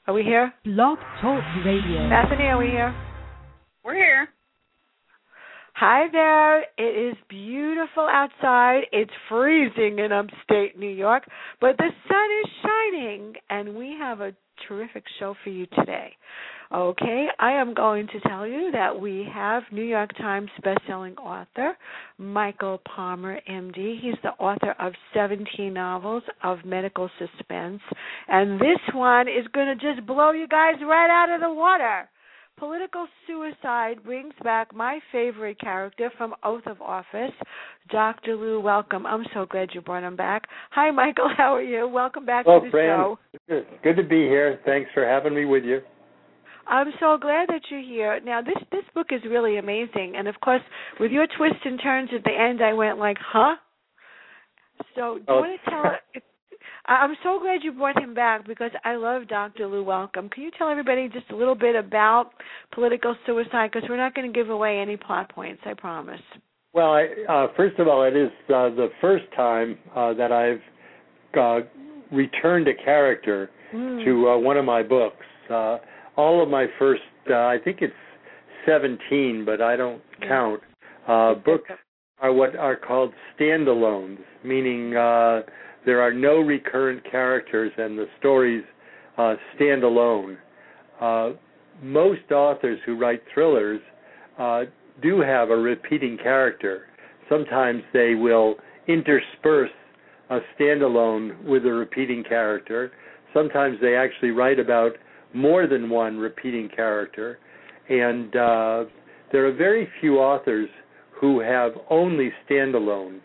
Are we here? Blog Talk Radio. Bethany, are we here? We're here. Hi there. It is beautiful outside. It's freezing in upstate New York, but the sun is shining, and we have a terrific show for you today. Okay, I am going to tell you that we have New York Times bestselling author Michael Palmer, MD. He's the author of 17 novels of medical suspense, and this one is going to just blow you guys right out of the water. Political Suicide brings back my favorite character from Oath of Office, Dr. Lou Welcome. I'm so glad you brought him back. Hi, Michael. How are you? Welcome back to the show. Good to be here. Thanks for having me with you. I'm so glad that you're here. Now, this book is really amazing. And, of course, with your twists and turns at the end, I went like, huh? So do you want to tell us? I'm so glad you brought him back because I love Dr. Lou Welcome. Can you tell everybody just a little bit about Political Suicide? Because we're not going to give away any plot points, I promise. Well, first of all, it is the first time that I've returned a character to one of my books. All of my first, I think it's 17, but I don't count, books are what are called standalones, meaning there are no recurrent characters and the stories stand alone. Most authors who write thrillers do have a repeating character. Sometimes they will intersperse a standalone with a repeating character. Sometimes they actually write about more than one repeating character. And there are very few authors who have only standalones.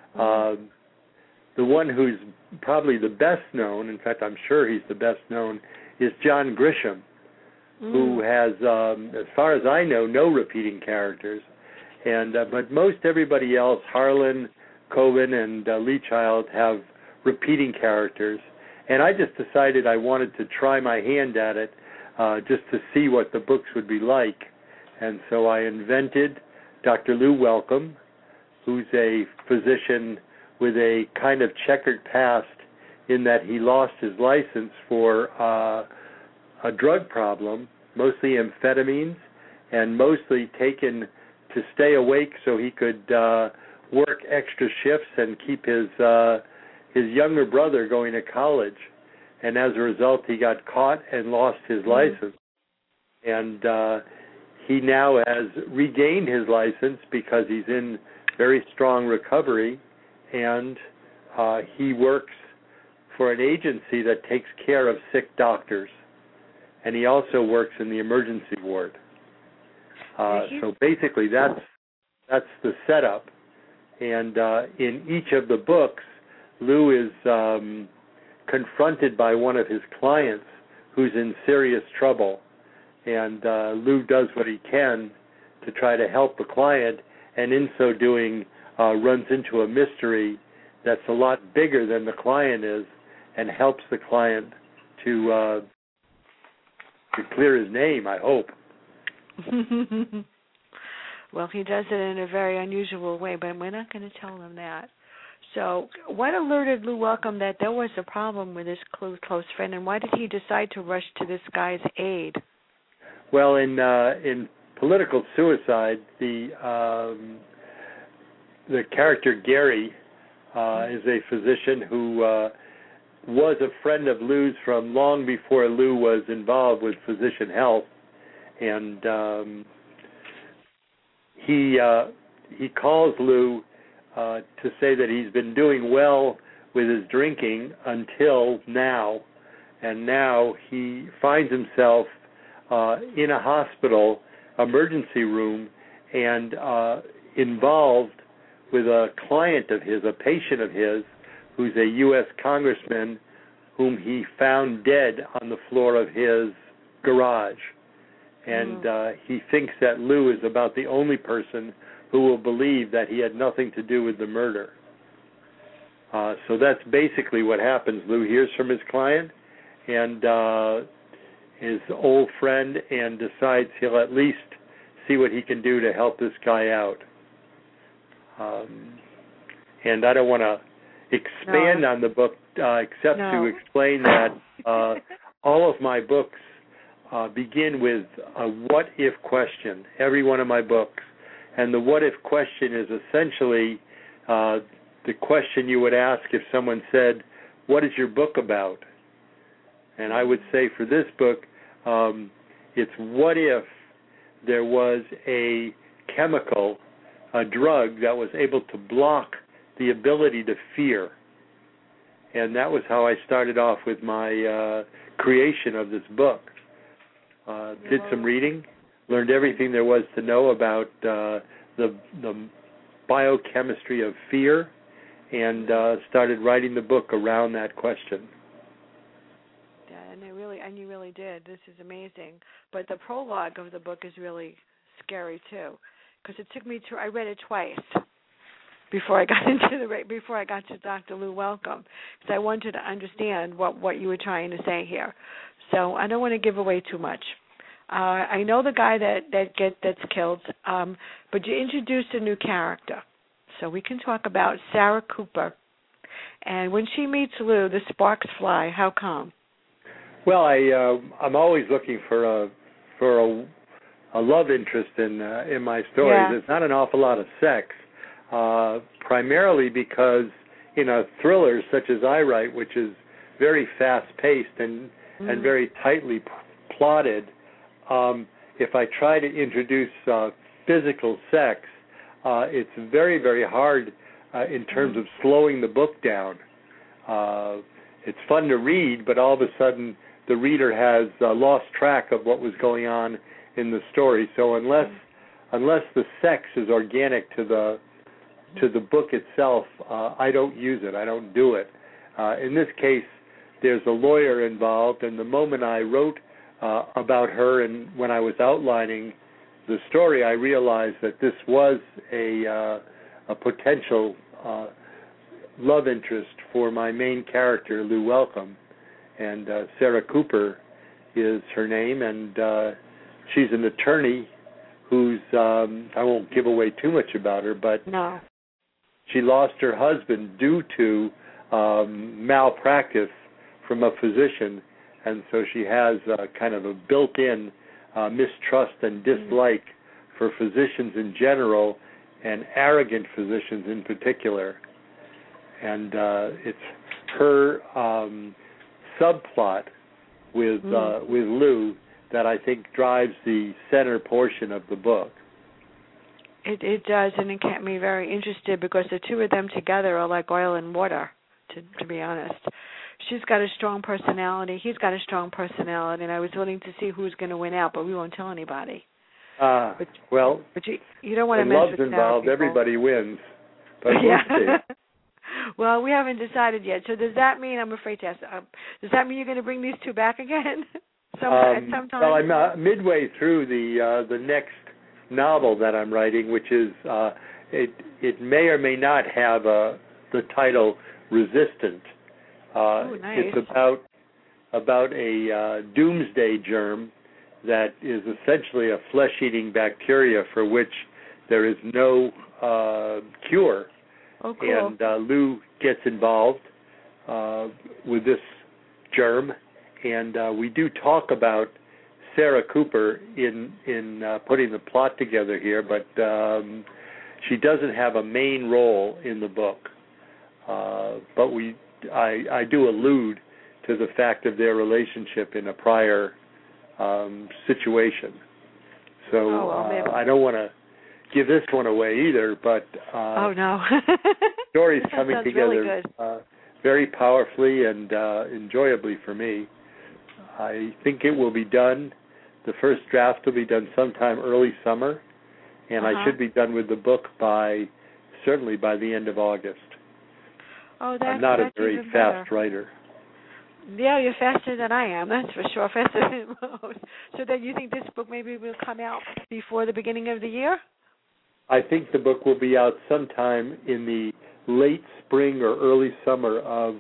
The one who's probably the best known, in fact, I'm sure he's the best known, is John Grisham, who has, as far as I know, no repeating characters. And but most everybody else, Harlan, Coben, and Lee Child, have repeating characters. And I just decided I wanted to try my hand at it just to see what the books would be like. And so I invented Dr. Lou Welcome, who's a physician with a kind of checkered past in that he lost his license for a drug problem, mostly amphetamines, and mostly taken to stay awake so he could work extra shifts and keep his younger brother going to college. And as a result, he got caught and lost his license. And he now has regained his license because he's in very strong recovery, and he works for an agency that takes care of sick doctors. And he also works in the emergency ward. So basically that's the setup. And in each of the books, Lou is confronted by one of his clients who's in serious trouble. And Lou does what he can to try to help the client, and in so doing runs into a mystery that's a lot bigger than the client is and helps the client to clear his name, I hope. Well, he does it in a very unusual way, but we're not going to tell them that. So what alerted Lou Welcome that there was a problem with his close friend, and why did he decide to rush to this guy's aid? Well, in Political Suicide, the character Gary is a physician who was a friend of Lou's from long before Lou was involved with physician health, and he calls Lou to say that he's been doing well with his drinking until now, and now he finds himself in a hospital emergency room and involved with a client of his, a patient of his, who's a U.S. congressman whom he found dead on the floor of his garage. And he thinks that Lou is about the only person who will believe that he had nothing to do with the murder. So that's basically what happens. Lou hears from his client and his old friend and decides he'll at least see what he can do to help this guy out. And I don't want to expand on the book except to explain that all of my books begin with a what-if question, every one of my books. And the what-if question is essentially the question you would ask if someone said, what is your book about? And I would say for this book, it's what if there was a chemical, a drug that was able to block the ability to fear. And that was how I started off with my creation of this book. Did some reading, learned everything there was to know about the biochemistry of fear, and started writing the book around that question. Yeah, and you really did. This is amazing. But the prologue of the book is really scary too, because it took me I read it twice before I got to Dr. Lou Wellcome, because I wanted to understand what you were trying to say here. So I don't want to give away too much. I know the guy that's killed, but you introduced a new character, so we can talk about Sarah Cooper. And when she meets Lou, the sparks fly. How come? Well, I'm always looking for a love interest in my stories. Yeah. There's not an awful lot of sex, primarily because in a thriller such as I write, which is very fast-paced and very tightly plotted, if I try to introduce physical sex, it's very, very hard in terms of slowing the book down. It's fun to read, but all of a sudden the reader has lost track of what was going on in the story. So unless the sex is organic to the book itself, I don't use it. I don't do it. In this case, there's a lawyer involved, and the moment I wrote about her and when I was outlining the story, I realized that this was a potential love interest for my main character, Lou Wellcome. And Sarah Cooper is her name, and she's an attorney who's, I won't give away too much about her, but no. She lost her husband due to malpractice from a physician, and so she has kind of a built-in mistrust and dislike for physicians in general and arrogant physicians in particular. And it's her subplot with Lou that I think drives the center portion of the book. It does, and it kept me very interested because the two of them together are like oil and water, to be honest. She's got a strong personality. He's got a strong personality, and I was willing to see who's going to win out, but we won't tell anybody. But you don't want to mess with love's involved, people. Everybody wins. But yeah. we'll see. Well, we haven't decided yet. So does that mean, I'm afraid to ask, does that mean you're going to bring these two back again at some time? Well, I'm midway through the next novel that I'm writing, which is, it may or may not have the title Resistant. Nice. It's about a doomsday germ that is essentially a flesh-eating bacteria for which there is no cure. Oh, cool. And Lou gets involved with this germ, and we do talk about Sarah Cooper in putting the plot together here, but she doesn't have a main role in the book. But I do allude to the fact of their relationship in a prior situation. So I don't want to give this one away either, but oh no, stories coming together really very powerfully and enjoyably for me. I think it will be done. The first draft will be done sometime early summer, and I should be done with the book certainly by the end of August. Oh, I'm not a very fast better. writer. Yeah, you're faster than I am, that's for sure, faster than most. So then you think this book maybe will come out before the beginning of the year? I think the book will be out sometime in the late spring or early summer of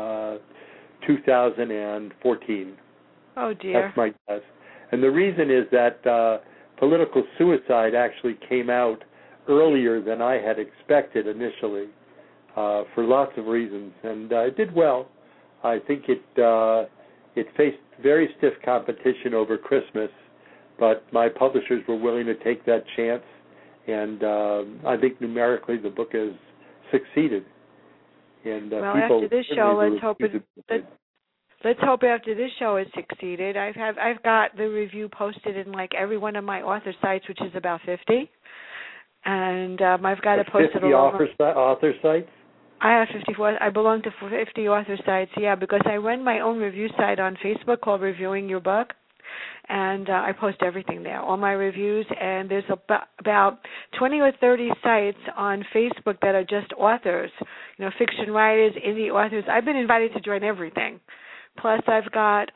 2014. Oh, dear. That's my guess. And the reason is that Political Suicide actually came out earlier than I had expected initially for lots of reasons, and it did well. I think it it faced very stiff competition over Christmas, but my publishers were willing to take that chance, and I think numerically the book has succeeded. And well, people after this show, let's hope it. Let's hope after this show has succeeded. I've got the review posted in like every one of my author sites, which is about 50, and I've got it posted 50 author sites. I have 54. I belong to 50 author sites, yeah, because I run my own review site on Facebook called Reviewing Your Book, and I post everything there, all my reviews, and there's about 20 or 30 sites on Facebook that are just authors, fiction writers, indie authors. I've been invited to join everything. Plus, I've got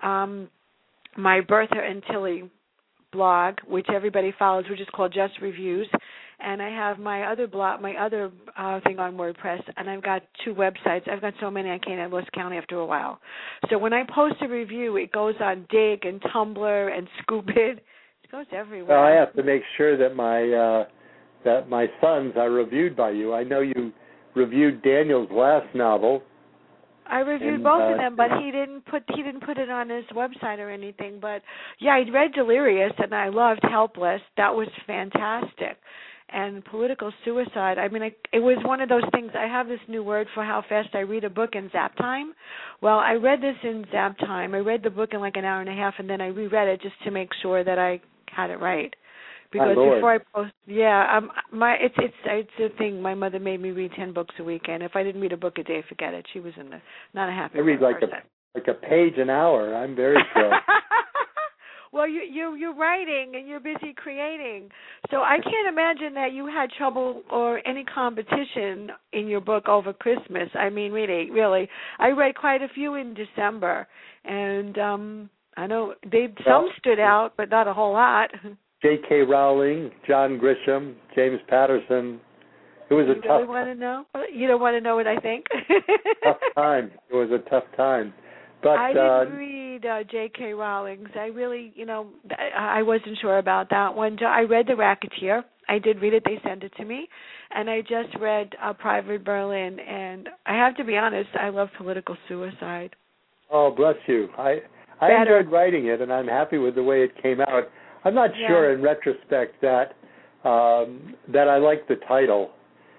my Bertha and Tilly blog, which everybody follows, which is called Just Reviews, and I have my other blog, my other thing on WordPress, and I've got 2 websites. I've got so many I can't. I lost count after a while. So when I post a review, it goes on Dig and Tumblr and Scoopit. It goes everywhere. Well, I have to make sure that my sons are reviewed by you. I know you reviewed Daniel's last novel. I reviewed both of them, but he didn't put it on his website or anything. But yeah, I read Delirious, and I loved Helpless. That was fantastic. And Political Suicide. I mean, it was one of those things. I have this new word for how fast I read a book in Zap Time. Well, I read this in Zap Time. I read the book in like an hour and a half, and then I reread it just to make sure that I had it right. Because before I post, it's a thing. My mother made me read 10 books a week, and if I didn't read a book a day, forget it. She was not a happy person. I read like a page an hour. I'm very slow. Well, you're writing and you're busy creating, so I can't imagine that you had trouble or any competition in your book over Christmas. I mean, really, I read quite a few in December, and I know some stood out, but not a whole lot. J.K. Rowling, John Grisham, James Patterson. It was a tough. You really want to know? You don't want to know what I think? Tough time. It was a tough time. But I didn't read J.K. Rowling's. I really, I wasn't sure about that one. I read The Racketeer. I did read it. They sent it to me. And I just read Private Berlin. And I have to be honest, I love Political Suicide. Oh, bless you. I enjoyed writing it, and I'm happy with the way it came out. I'm not sure in retrospect that I like the title.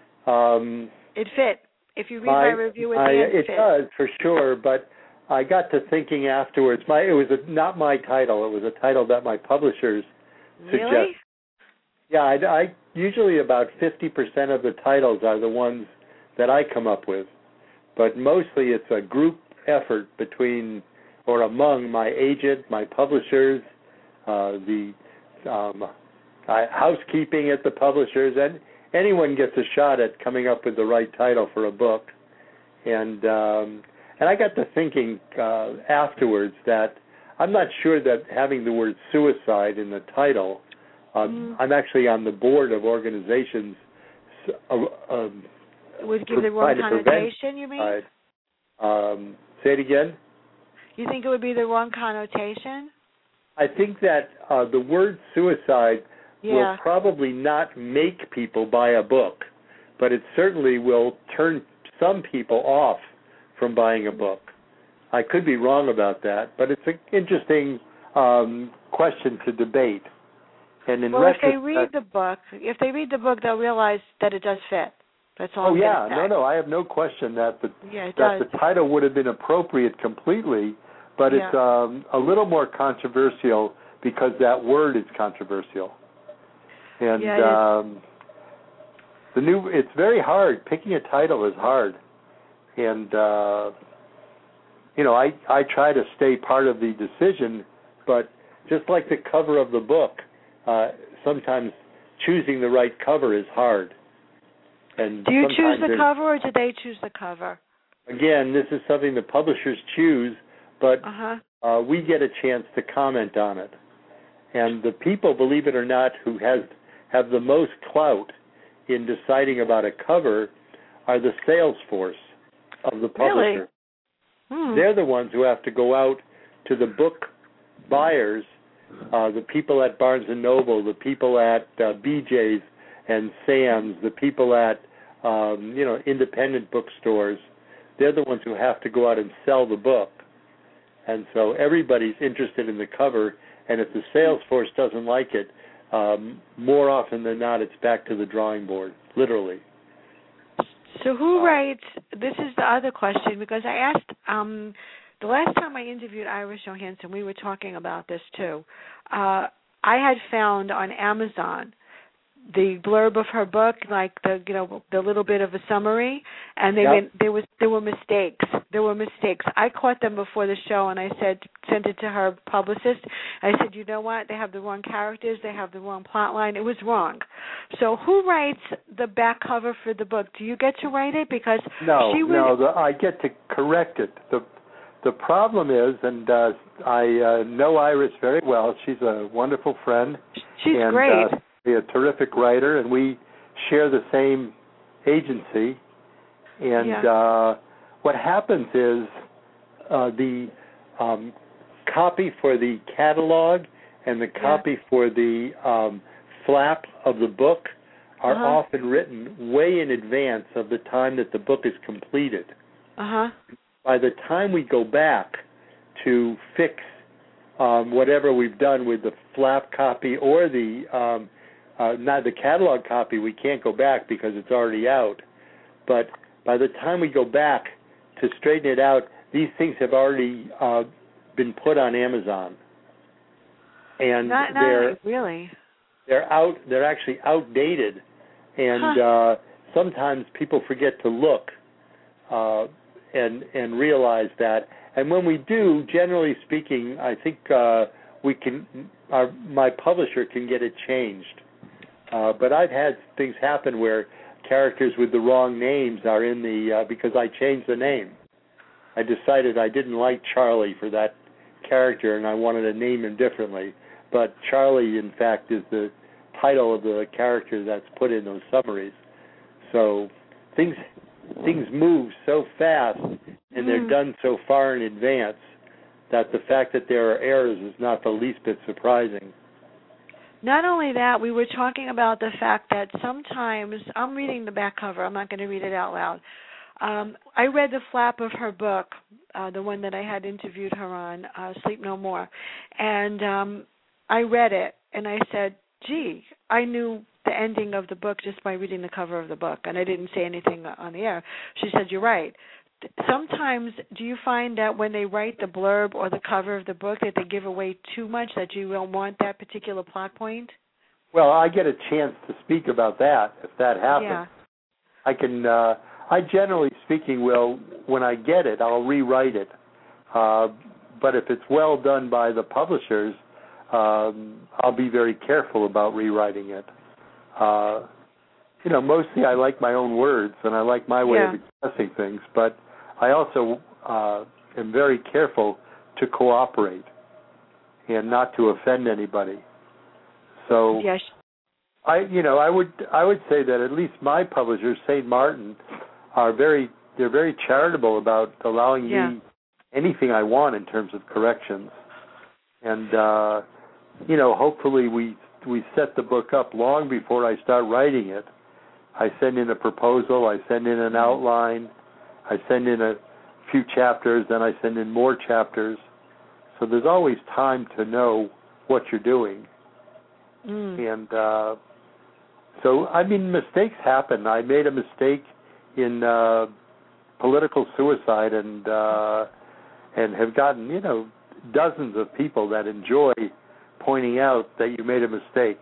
It fit. If you read my review at the end, it does, for sure, but I got to thinking afterwards. It was not my title. It was a title that my publishers suggest. Really? Yeah, I usually about 50% of the titles are the ones that I come up with, but mostly it's a group effort between or among my agent, my publishers, the housekeeping at the publishers, and anyone gets a shot at coming up with the right title for a book. And I got to thinking afterwards that I'm not sure that having the word suicide in the title, I'm actually on the board of organizations. Would give the wrong connotation, you mean? Say it again? You think it would be the wrong connotation? I think that the word suicide will probably not make people buy a book, but it certainly will turn some people off from buying a book. I could be wrong about that, but it's an interesting question to debate. And in if they read the book, they'll realize that it does fit. That's all. Oh yeah, no, I have no question that the title would have been appropriate completely, but it's a little more controversial because that word is controversial. And it's very hard. Picking a title is hard. And I try to stay part of the decision, but just like the cover of the book, sometimes choosing the right cover is hard. And do you choose the cover, or do they choose the cover? Again, this is something the publishers choose, but we get a chance to comment on it. And the people, believe it or not, who have the most clout in deciding about a cover are the sales force of the publisher. Really? They're the ones who have to go out to the book buyers, the people at Barnes & Noble, the people at BJ's and Sam's, the people at independent bookstores. They're the ones who have to go out and sell the book. and so everybody's interested in the cover. And if the sales force doesn't like it, more often than not, it's back to the drawing board, literally. So who writes? This is the other question, because I asked the last time I interviewed Iris Johansen, we were talking about this too. I had found on Amazon the blurb of her book, like the little bit of a summary, and there were mistakes. There were mistakes. I caught them before the show, and I sent it to her publicist. I said, you know what? They have the wrong characters. They have the wrong plot line. It was wrong. So who writes the back cover for the book? Do you get to write it? Because I get to correct it. The problem is, and I know Iris very well. She's a wonderful friend. She's great. A terrific writer, and we share the same agency. And what happens is the copy for the catalog and the copy for the flap of the book are often written way in advance of the time that the book is completed. By the time we go back to fix whatever we've done with the flap copy or the not the catalog copy, we can't go back because it's already out. But by the time we go back to straighten it out, these things have already been put on Amazon, and they're actually outdated, and sometimes people forget to look and realize that. And when we do, generally speaking, I think my publisher can get it changed. But I've had things happen where characters with the wrong names are in the because I changed the name. I decided I didn't like Charlie for that character, and I wanted to name him differently. But Charlie, in fact, is the title of the character that's put in those summaries. So things move so fast, and they're done so far in advance that the fact that there are errors is not the least bit surprising. Not only that, we were talking about the fact that sometimes, I'm reading the back cover, I'm not going to read it out loud. I read the flap of her book, the one that I had interviewed her on, Sleep No More, and I read it, and I said, gee, I knew the ending of the book just by reading the cover of the book, and I didn't say anything on the air. She said, you're right. Sometimes, do you find that when they write the blurb or the cover of the book that they give away too much, that you don't want that particular plot point? Well, I get a chance to speak about that if that happens. Yeah. I generally speaking will, when I get it, I'll rewrite it. But if it's well done by the publishers, I'll be very careful about rewriting it. Mostly I like my own words and I like my way of expressing things, but I also am very careful to cooperate and not to offend anybody. So I would say that at least my publisher, St. Martin, they're very charitable about allowing me anything I want in terms of corrections. And hopefully we set the book up long before I start writing it. I send in a proposal, I send in an outline, I send in a few chapters, then I send in more chapters. So there's always time to know what you're doing. And mistakes happen. I made a mistake in political suicide and have gotten, dozens of people that enjoy pointing out that you made a mistake.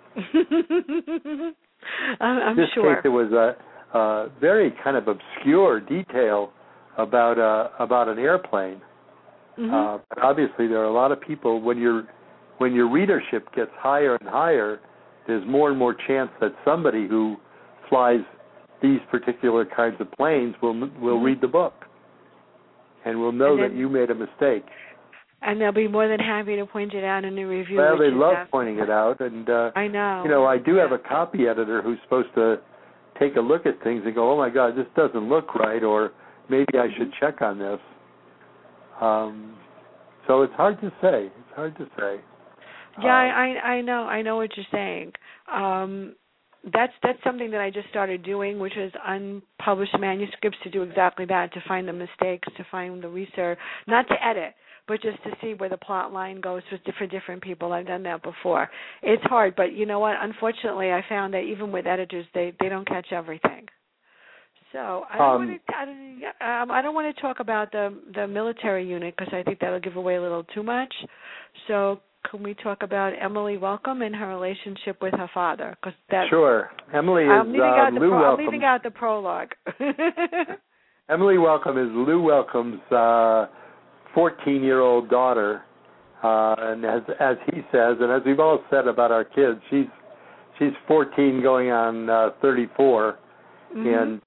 I'm this sure. case, it was a very kind of obscure detail about an airplane. But obviously, there are a lot of people. When your readership gets higher and higher, there's more and more chance that somebody who flies these particular kinds of planes will read the book and will know that you made a mistake. And they'll be more than happy to point it out in the review. Well, they love pointing it out, and I know. I do have a copy editor who's supposed to take a look at things and go, "Oh my God, this doesn't look right," or maybe I should check on this. So it's hard to say. Yeah, I know what you're saying. That's something that I just started doing, which is unpublished manuscripts, to do exactly that, to find the mistakes, to find the research, not to edit, but just to see where the plot line goes for different people. I've done that before. It's hard, but you know what? Unfortunately, I found that even with editors, they don't catch everything. So I don't want to talk about the military unit because I think that'll give away a little too much. So can we talk about Emily Welcome and her relationship with her father? Sure. Emily is I'm leaving out the prologue. Emily Welcome is Lou Welcome's 14-year-old daughter, and as he says, and as we've all said about our kids, she's 14 going on 34. And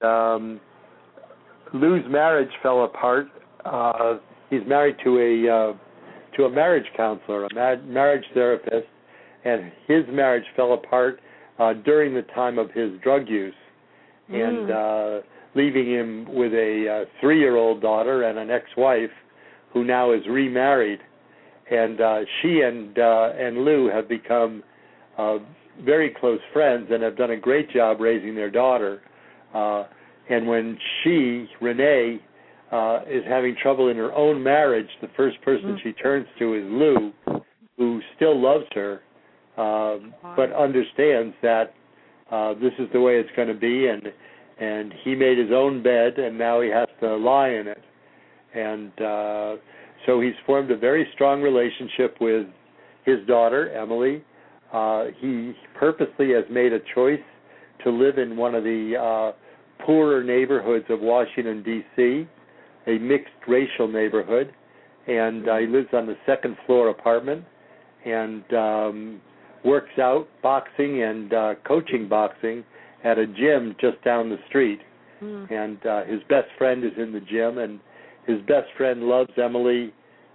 Lou's marriage fell apart. He's married to a marriage counselor, a marriage therapist, and his marriage fell apart during the time of his drug use, and leaving him with a 3-year-old daughter and an ex-wife who now is remarried. And she and Lou have become very close friends and have done a great job raising their daughter. And when Renee, is having trouble in her own marriage, the first person she turns to is Lou, who still loves her, but understands that this is the way it's going to be, and he made his own bed, and now he has to lie in it. And so he's formed a very strong relationship with his daughter, Emily. He purposely has made a choice to live in one of the poorer neighborhoods of Washington, D.C., a mixed-racial neighborhood, and he lives on the second-floor apartment and works out boxing and coaching boxing at a gym just down the street. And his best friend is in the gym, and his best friend loves Emily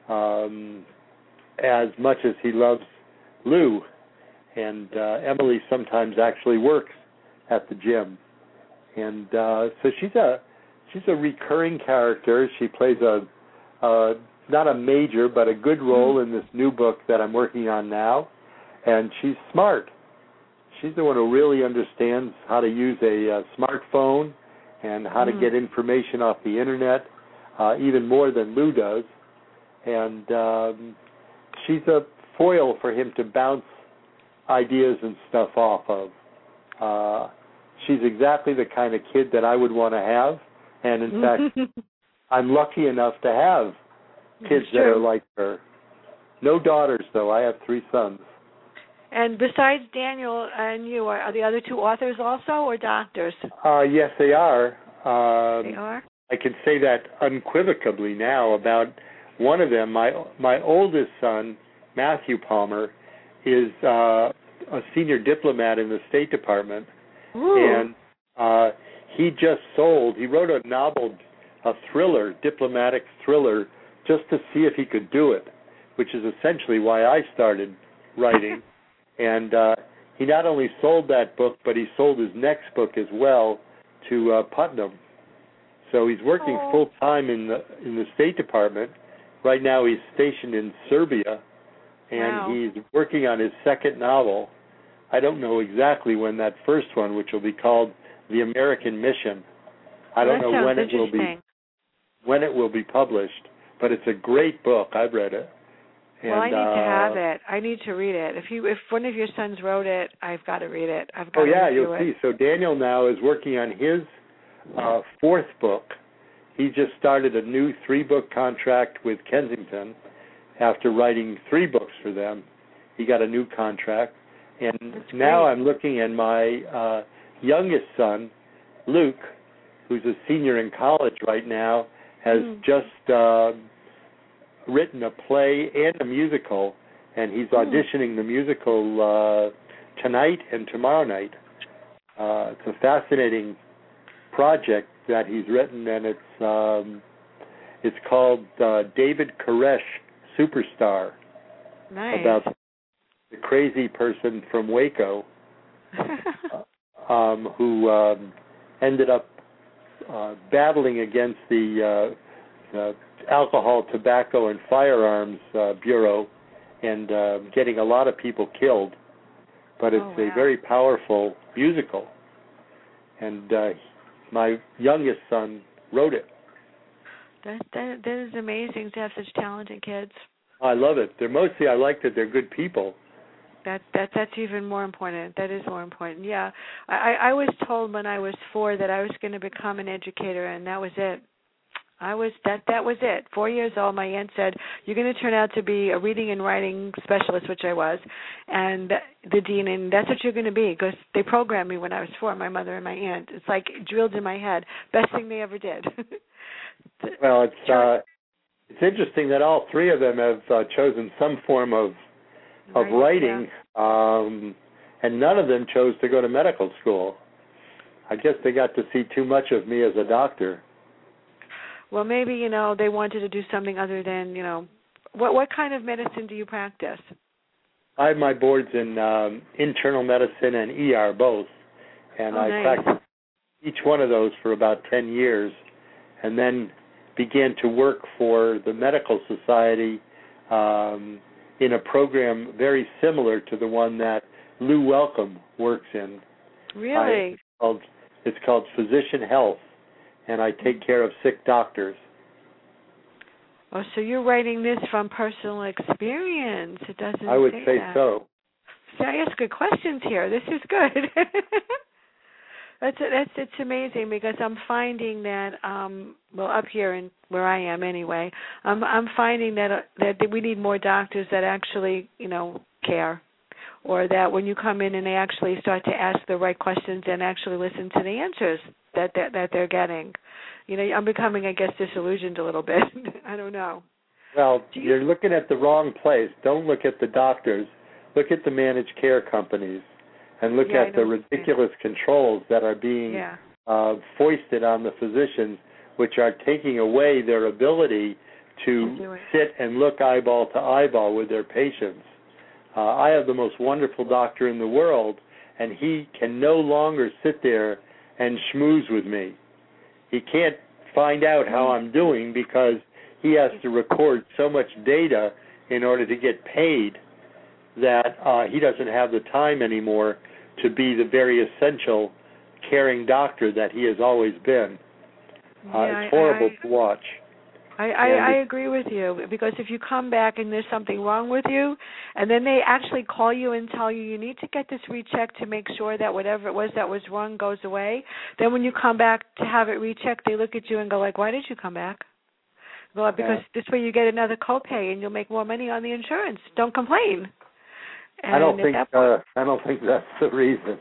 as much as he loves Lou. And Emily sometimes actually works at the gym, and so she's a recurring character. She plays a not a major but a good role in this new book that I'm working on now, and she's smart. She's the one who really understands how to use a smartphone and how to get information off the internet, even more than Lou does, and she's a foil for him to bounce ideas and stuff off of. She's exactly the kind of kid that I would want to have, and in fact, I'm lucky enough to have kids that are like her. No daughters, though. I have 3 sons. And besides Daniel and you, are the other 2 authors also, or doctors? Yes, they are. They are? I can say that unequivocally now about one of them. My oldest son, Matthew Palmer, is a senior diplomat in the State Department. And he wrote a novel, a thriller, diplomatic thriller, just to see if he could do it, which is essentially why I started writing. And he not only sold that book, but he sold his next book as well to Putnam. So he's working full-time in the State Department. Right now he's stationed in Serbia, and he's working on his second novel. I don't know exactly when that first one, which will be called The American Mission. I don't know when it will be published, but it's a great book. I've read it. And, well, I need to have it. I need to read it. If one of your sons wrote it, I've got to read it. I've got to review it. You'll see. So Daniel now is working on his 4th book. He just started a new 3-book contract with Kensington. After writing 3 books for them, he got a new contract. And now I'm looking at my youngest son, Luke, who's a senior in college right now, has just written a play and a musical, and he's auditioning the musical tonight and tomorrow night. It's a fascinating project that he's written, and it's called David Koresh Superstar. Nice. About the crazy person from Waco who ended up battling against the Alcohol, Tobacco, and Firearms Bureau and getting a lot of people killed. But it's a very powerful musical. And my youngest son wrote it. That is amazing to have such talented kids. I love it. I like that they're good people. That's even more important. That is more important. Yeah, I was told when I was 4 that I was going to become an educator, and that was it. That was it. 4 years old, my aunt said, "You're going to turn out to be a reading and writing specialist," which I was, and the dean, and that's what you're going to be, because they programmed me when I was 4. My mother and my aunt. It's like drilled in my head. Best thing they ever did. Well, it's interesting that all 3 of them have chosen some form of writing, and none of them chose to go to medical school. I guess they got to see too much of me as a doctor. Well, maybe, they wanted to do something other than, what kind of medicine do you practice? I have my boards in internal medicine and ER both, and I practiced each one of those for about 10 years, and then began to work for the Medical Society in a program very similar to the one that Lou Wellcome works in. Really? It's called Physician Health, and I take care of sick doctors. Oh, so you're writing this from personal experience. It doesn't I would say that. so. See, I ask good questions here. This is good. It's amazing, because I'm finding that up here and where I am anyway, I'm finding that we need more doctors that actually care, or that when you come in and they actually start to ask the right questions and actually listen to the answers that they're getting. I'm becoming, I guess, disillusioned a little bit. I don't know. Well, you're looking at the wrong place. Don't look at the doctors. Look at the managed care companies, and look at the ridiculous controls that are being foisted on the physicians, which are taking away their ability to sit and look eyeball to eyeball with their patients. I have the most wonderful doctor in the world, and he can no longer sit there and schmooze with me. He can't find out how I'm doing because he has to record so much data in order to get paid that he doesn't have the time anymore to be the very essential caring doctor that he has always been. It's horrible to watch. I agree with you, because if you come back and there's something wrong with you, and then they actually call you and tell you need to get this rechecked to make sure that whatever it was that was wrong goes away, then when you come back to have it rechecked, they look at you and go like, "Why did you come back?" Well, because this way you get another copay and you'll make more money on the insurance. Don't complain. And I don't think that's the reason.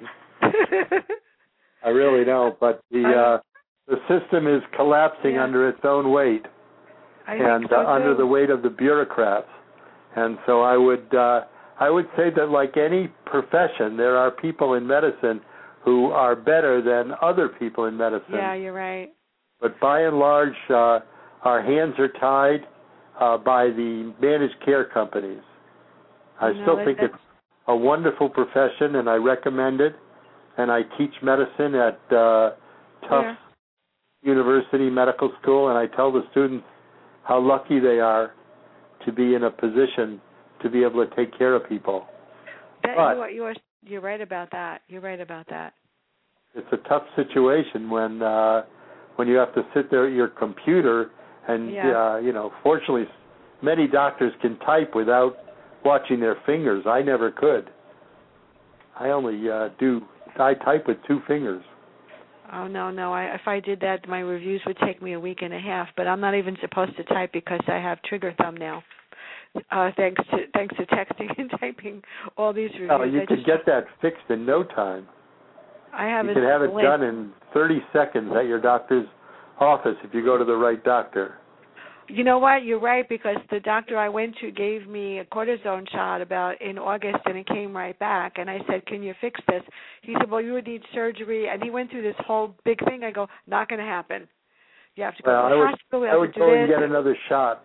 I really don't. But the system is collapsing under its own weight. And under the weight of the bureaucrats. And so I would say that, like any profession, there are people in medicine who are better than other people in medicine. Yeah, you're right. But by and large, our hands are tied by the managed care companies. I still think it's a wonderful profession, and I recommend it. And I teach medicine at Tufts University Medical School, and I tell the students how lucky they are to be in a position to be able to take care of people. You're right about that. You're right about that. It's a tough situation when you have to sit there at your computer and fortunately many doctors can type without watching their fingers. I never could. I only I type with 2 fingers. Oh, no. If I did that, my reviews would take me a week and a half, but I'm not even supposed to type because I have trigger thumb now. Thanks to texting and typing all these reviews. Oh, you could get that fixed in no time. You could have it done in 30 seconds at your doctor's office if you go to the right doctor. You know what? You're right, because the doctor I went to gave me a cortisone shot in August, and it came right back. And I said, "Can you fix this?" He said, "Well, you would need surgery." And he went through this whole big thing. I go, "Not going to happen. You have to go to the hospital." I would go and get another shot.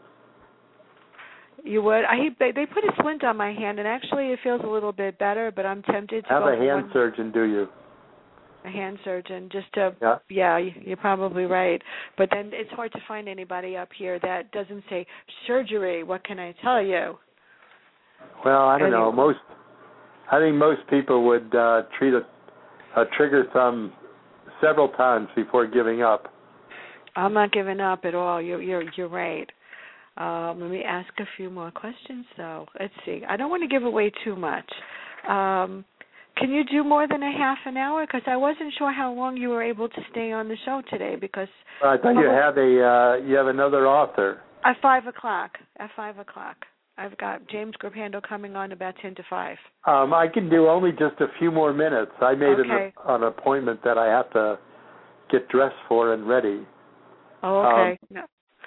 You would? They put a splint on my hand, and actually it feels a little bit better, but I'm tempted to have a hand surgeon, do you? A hand surgeon, just to, you're probably right. But then it's hard to find anybody up here that doesn't say surgery. What can I tell you? Well, I don't know. I think most people would treat a trigger thumb several times before giving up. I'm not giving up at all. You're right. Let me ask a few more questions, though. Let's see. I don't want to give away too much. Can you do more than a half an hour? Because I wasn't sure how long you were able to stay on the show today. Because I thought you have another author at 5 o'clock. At 5 o'clock, I've got James Gripphandle coming on about 10 to 5. I can do only just a few more minutes. I made an appointment that I have to get dressed for and ready. Oh, okay. No.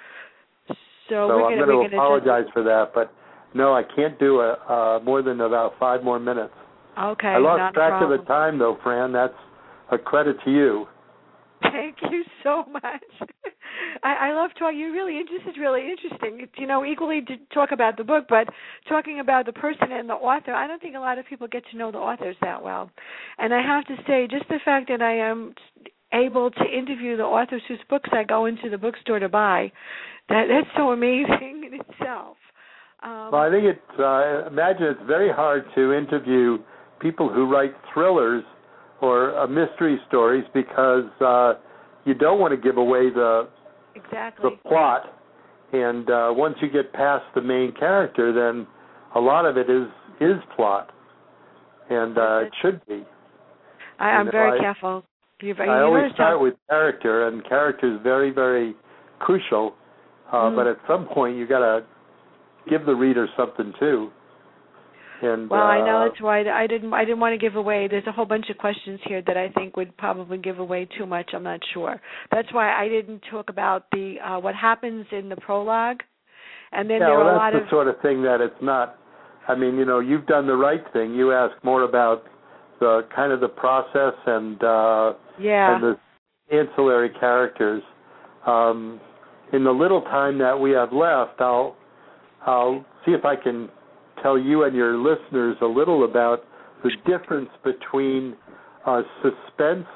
So I'm going to apologize for that, but no, I can't do more than about 5 more minutes. Okay, I lost track of problem. the time, though, Fran. That's a credit to you. Thank you so much. I love talking. This is really interesting. It's, equally to talk about the book, but talking about the person and the author, I don't think a lot of people get to know the authors that well. And I have to say, just the fact that I am able to interview the authors whose books I go into the bookstore to buy, that's so amazing in itself. Well, I think imagine it's very hard to interview people who write thrillers or mystery stories because you don't want to give away the plot. And once you get past the main character, then a lot of it is plot. And it should be. I'm very careful. I always start with character, and character is very, very crucial. But at some point, you got to give the reader something too. And I know that's why I didn't want to give away. There's a whole bunch of questions here that I think would probably give away too much. I'm not sure. That's why I didn't talk about the what happens in the prologue. And then there are a lot that's the sort of thing that it's not. I mean, you've done the right thing. You ask more about the kind of the process and the ancillary characters. In the little time that we have left, I'll see if I can tell you and your listeners a little about the difference between a suspense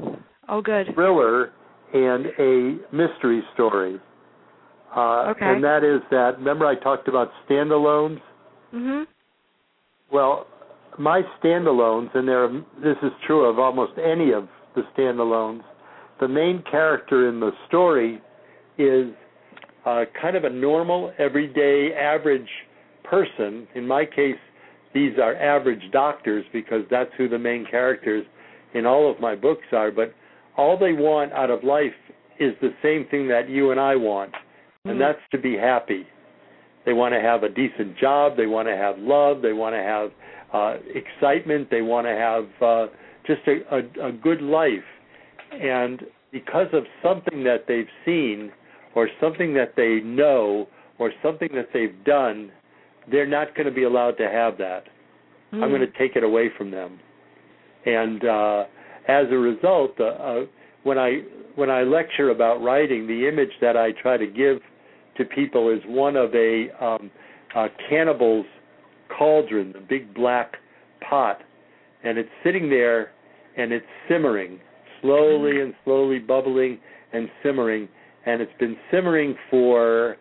thriller and a mystery story. And that is that, remember I talked about standalones? Mm-hmm. Well, my standalones, and this is true of almost any of the standalones, the main character in the story is kind of a normal, everyday, average person. In my case, these are average doctors because that's who the main characters in all of my books are. But all they want out of life is the same thing that you and I want, and that's to be happy. They want to have a decent job. They want to have love. They want to have excitement. They want to have just a good life. And because of something that they've seen or something that they know or something that they've done, they're not going to be allowed to have that. I'm going to take it away from them. And as a result, when I lecture about writing, the image that I try to give to people is one of a cannibal's cauldron, the big black pot, and it's sitting there and it's simmering, slowly and slowly bubbling and simmering, and it's been simmering for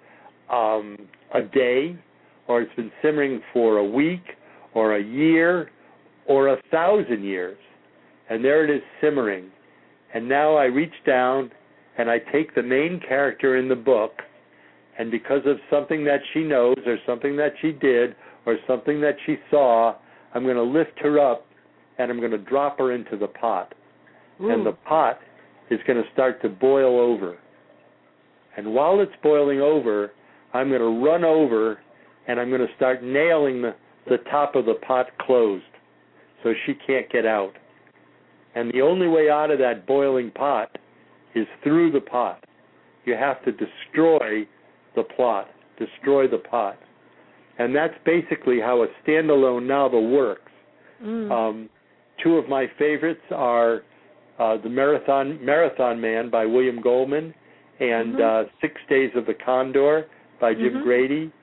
a day, or it's been simmering for a week, or a year, or 1,000 years, and there it is simmering. And now I reach down and I take the main character in the book, and because of something that she knows or something that she did or something that she saw, I'm going to lift her up and I'm going to drop her into the pot. And the pot is going to start to boil over. And while it's boiling over, I'm going to run over and I'm going to start nailing the top of the pot closed so she can't get out. And the only way out of that boiling pot is through the pot. You have to destroy the plot, destroy the pot. And that's basically how a standalone novel works. Two of my favorites are The Marathon Man by William Goldman and 6 Days of the Condor by Jim Grady.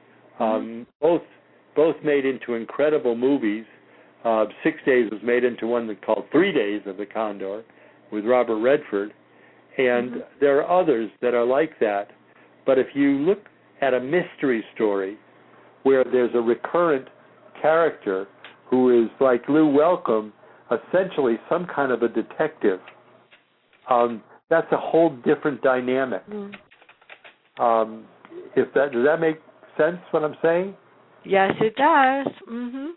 Both made into incredible movies. 6 Days was made into one called 3 Days of the Condor with Robert Redford. And there are others that are like that. But if you look at a mystery story where there's a recurrent character who is like Lou Wellcome, essentially some kind of a detective, that's a whole different dynamic. Mm. Does that make sense? What I'm saying? Yes, it does. Mhm.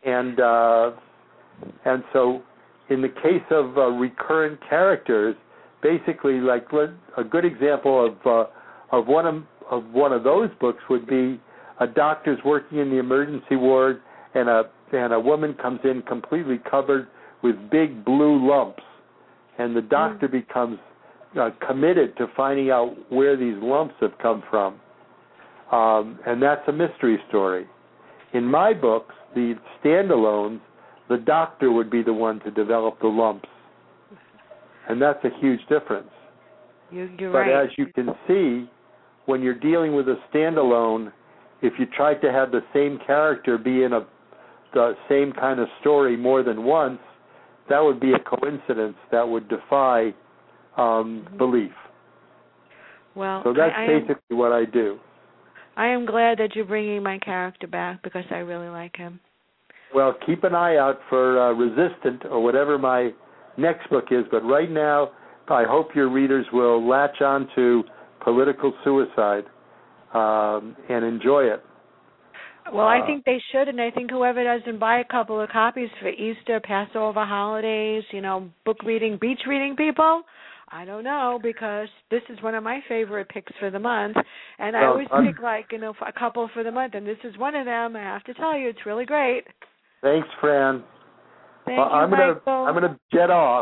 And so, in the case of recurrent characters, basically, like a good example of one of those books would be a doctor's working in the emergency ward, and a woman comes in completely covered with big blue lumps, and the doctor becomes committed to finding out where these lumps have come from, and that's a mystery story. In my books, the standalones, the doctor would be the one to develop the lumps, and that's a huge difference. You're but right. As you can see, when you're dealing with a standalone, if you tried to have the same character be in the same kind of story more than once, that would be a coincidence that would defy belief. Well, so that's basically what I do. I am glad that you're bringing my character back because I really like him. Well, keep an eye out for Resistant or whatever my next book is, but right now I hope your readers will latch on to Political Suicide and enjoy it. Well, I think they should, and I think whoever doesn't buy a couple of copies for Easter, Passover, holidays, book reading, beach reading people, I don't know, because this is one of my favorite picks for the month, and I always pick a couple for the month, and this is one of them. I have to tell you, it's really great. Thanks, Fran. Thank you, Michael. I'm gonna jet off.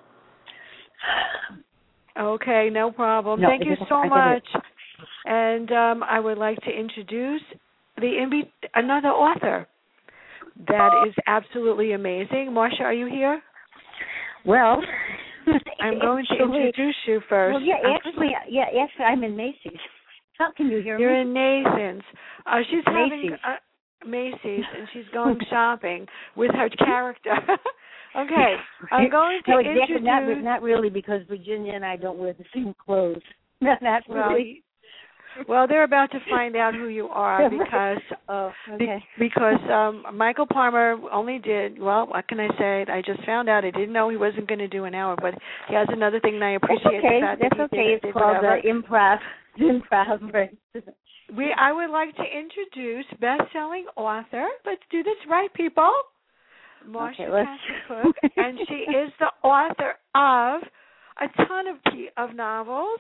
Okay, no problem. Thank you so much. And I would like to introduce another author that is absolutely amazing. Marcia, are you here? Well, I'm going to introduce you first. Well, actually, I'm in Macy's. How can you hear me? You're in Nathan's. She's having Macy's, and she's going shopping with her character. Okay, I'm going to introduce. Not really, because Virginia and I don't wear the same clothes. Not really. Well, they're about to find out who you are because Michael Palmer only did, well, what can I say? I just found out. I didn't know he wasn't going to do an hour, but he has another thing, and I appreciate the fact that he did. It's called improv. Right. I would like to introduce best-selling author. Let's do this right, people. Marcia Cook, and she is the author of a ton of novels.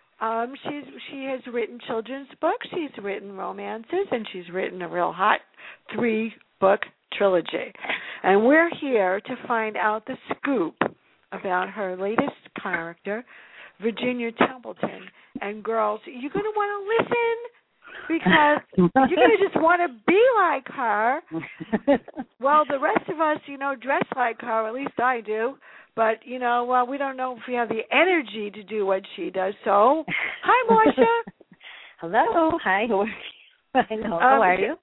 She has written children's books, she's written romances, and she's written a real hot 3-book trilogy. And we're here to find out the scoop about her latest character, Virginia Templeton. And girls, you're going to want to listen because you're going to just want to be like her. Well, the rest of us, dress like her, at least I do. But, we don't know if we have the energy to do what she does. So, hi, Marcia. Hello. Hi. I know. How are you?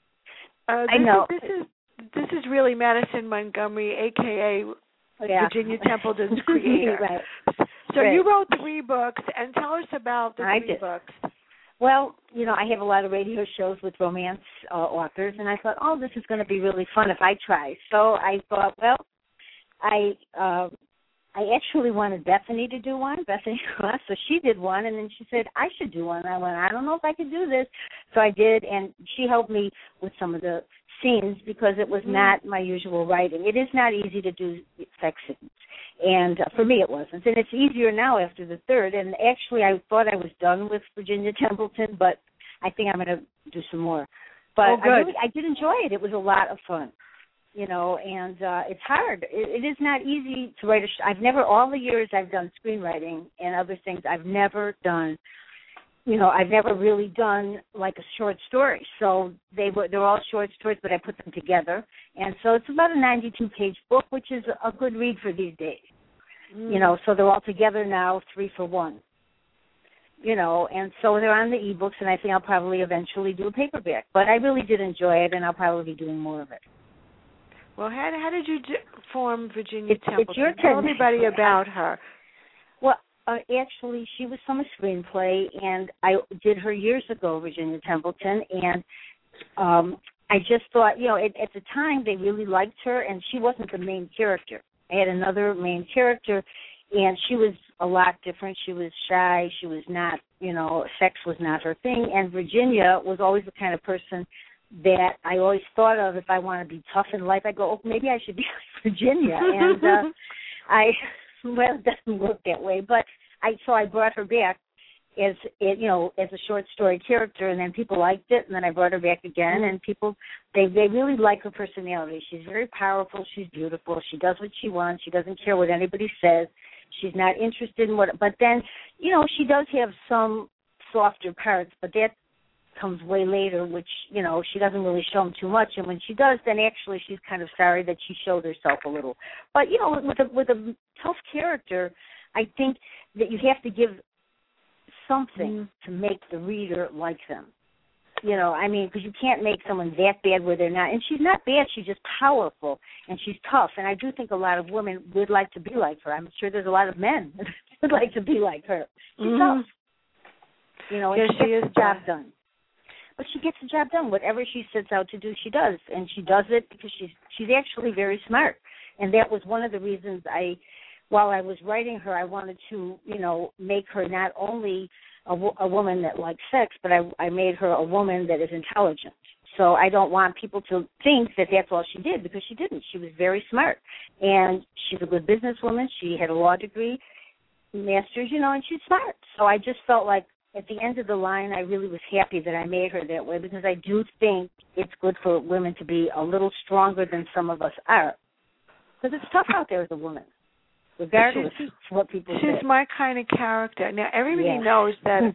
I know. This is really Madison Montgomery, a.k.a. Virginia Templeton's creator. Right. So you wrote 3 books, and tell us about the 3 books. Well, I have a lot of radio shows with romance authors, and I thought, this is going to be really fun if I try. So I thought, I actually wanted Bethany to do one, Bethany Cross, so she did one, and then she said, I should do one. I went, I don't know if I could do this. So I did, and she helped me with some of the scenes because it was not my usual writing. It is not easy to do sex scenes, and for me it wasn't. And it's easier now after the 3rd, and actually I thought I was done with Virginia Templeton, but I think I'm going to do some more. But I did enjoy it. It was a lot of fun. And it's hard. It is not easy to write I've never, all the years I've done screenwriting and other things, I've never done, I've never really done like a short story. So they're all short stories, but I put them together. And so it's about a 92-page book, which is a good read for these days. So they're all together now, 3 for 1. And so they're on the ebooks, and I think I'll probably eventually do a paperback. But I really did enjoy it, and I'll probably be doing more of it. Well, how did you form Virginia Templeton? It's your turn. Tell everybody about her. Well, actually, she was from a screenplay, and I did her years ago, Virginia Templeton, and I just thought, at the time they really liked her, and she wasn't the main character. I had another main character, And she was a lot different. She was shy. She was not, sex was not her thing. And Virginia was always the kind of person that I always thought of if I want to be tough in life. I go, maybe I should be like Virginia. And well, it doesn't work that way. But so I brought her back as a short story character, and then people liked it, and then I brought her back again, and people, they really like her personality. She's very powerful. She's beautiful. She does what she wants. She doesn't care what anybody says. She's not interested in but then, she does have some softer parts, but that comes way later, which, she doesn't really show them too much, and when she does, then actually she's kind of sorry that she showed herself a little. But, with a tough character, I think that you have to give something to make the reader like them. Because you can't make someone that bad where they're not. And she's not bad. She's just powerful, and she's tough. And I do think a lot of women would like to be like her. I'm sure there's a lot of men that would like to be like her. She's tough. And she gets the job done. But she gets the job done. Whatever she sets out to do, she does. And she does it because she's actually very smart. And that was one of the reasons while I was writing her, I wanted to, make her not only a woman that likes sex, but I made her a woman that is intelligent. So I don't want people to think that that's all she did, because she didn't. She was very smart. And she's a good businesswoman. She had a law degree, master's, and she's smart. So I just felt like at the end of the line, I really was happy that I made her that way, because I do think it's good for women to be a little stronger than some of us are. Because it's tough out there as a woman, regardless of what people say. She's my kind of character. Now, everybody knows that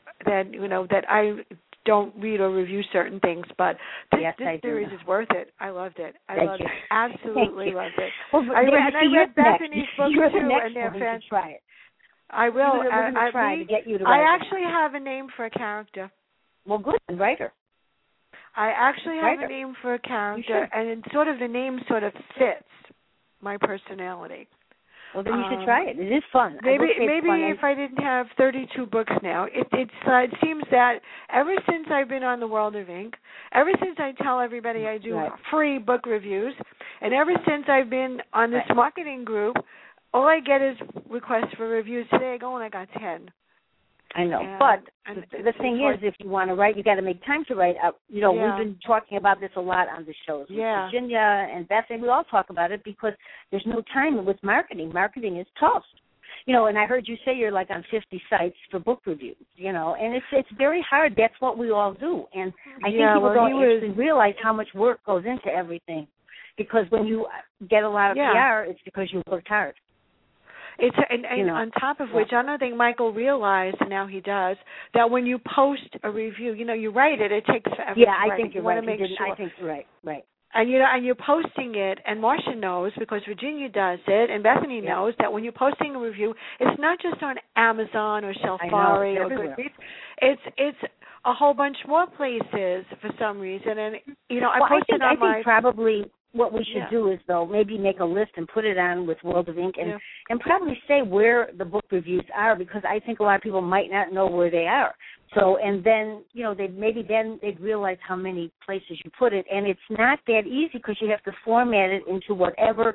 I don't read or review certain things, but this series is worth it. I loved it. I loved it. Absolutely loved it. Well, I read Bethany's book too, and they're fantastic. Try it. I will. Try to get you to write I actually have a name for a character. Well, good. Write her. I actually have a name for a character, and the name sort of fits my personality. Well, then you should try it. It is fun. Maybe if I didn't have 32 books now, it seems that ever since I've been on the World of Ink, ever since I tell everybody I do free book reviews, and ever since I've been on this marketing group, all I get is requests for reviews. Today I go and I got 10. I know, but the thing is, if you want to write, you got to make time to write. We've been talking about this a lot on the shows. Yeah. Virginia and Bethany, we all talk about it because there's no time with marketing. Marketing is tough. And I heard you say you're like on 50 sites for book reviews, and it's very hard. That's what we all do. And I think people don't actually realize how much work goes into everything, because when you get a lot of PR, it's because you worked hard. It's and on top of which, I don't think Michael realized, and now he does, that when you post a review, you write it. It takes forever. Yeah, I think you're right. I think you're right. And and you're posting it, and Marcia knows because Virginia does it, and Bethany knows that when you're posting a review, it's not just on Amazon or Shelfari or Goodreads. It's a whole bunch more places for some reason. And I posted on I think probably what we should do is, though, maybe make a list and put it on with World of Ink and probably say where the book reviews are, because I think a lot of people might not know where they are. So, and then, they'd realize how many places you put it. And it's not that easy, because you have to format it into whatever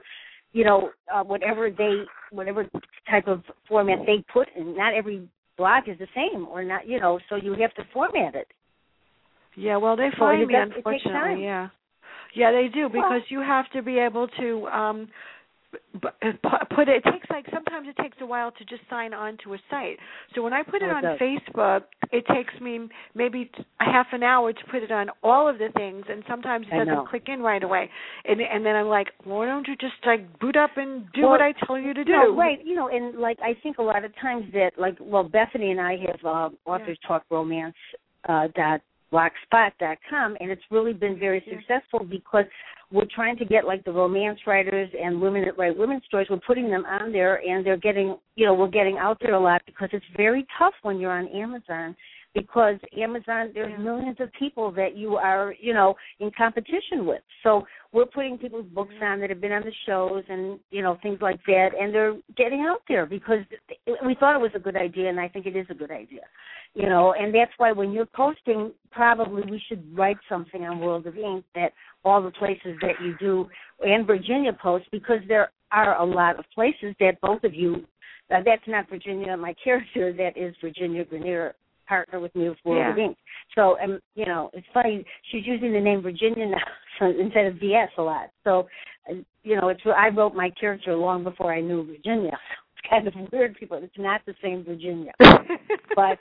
type of format they put in. Not every blog is the same, or not, so you have to format it. Yeah, well, they find me, unfortunately, Yeah, they do, because you have to be able to put it. Sometimes it takes a while to just sign on to a site. So when I put it on Facebook, it takes me maybe a half an hour to put it on all of the things, and sometimes it doesn't click in right away. And then I'm like, why don't you just boot up and do what I tell you to do? No, right. And I think a lot of times that Bethany and I have Authors Talk Romance blogspot.com, and it's really been very successful because we're trying to get the romance writers and women that write women's stories. We're putting them on there, and they're getting, we're getting out there a lot, because it's very tough when you're on Amazon, because Amazon, there's millions of people that you are, in competition with. So we're putting people's books on that have been on the shows and, things like that, and they're getting out there because we thought it was a good idea, and I think it is a good idea. And that's why when you're posting, probably we should write something on World of Ink that all the places that you do, and Virginia posts, because there are a lot of places that both of you, That's not Virginia, my character. That is Virginia Grenier, partner with me with World of Ink. So, it's funny. She's using the name Virginia now instead of DS a lot. So, I wrote my character long before I knew Virginia. It's kind of weird, people. It's not the same Virginia. But,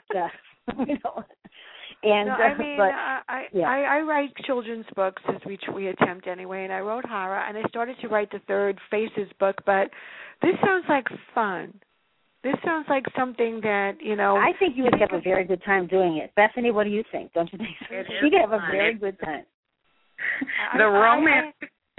And, no, I write children's books, as we attempt anyway, and I wrote horror, and I started to write the third Faces book, but this sounds like fun. This sounds like something that, I think you would have a very good time doing it. Bethany, what do you think? Don't you think so? She'd have a very good time. The romance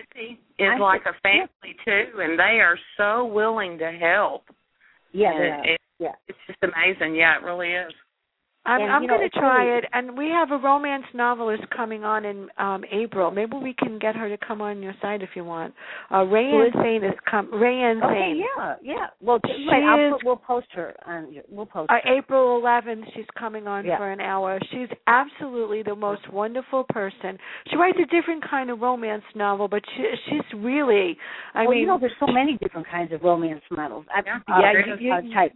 is like a family, too, and they are so willing to help. Yeah, It's just amazing. Yeah, it really is. I'm going to try it, and we have a romance novelist coming on in April. Maybe we can get her to come on your site if you want. Rayanne Thane is Rayanne Thane. Yeah. Well, we'll post her on. We'll post her. April 11th, she's coming on for an hour. She's absolutely the most wonderful person. She writes a different kind of romance novel, but she's really. I mean, there's so many different kinds of romance novels. Types.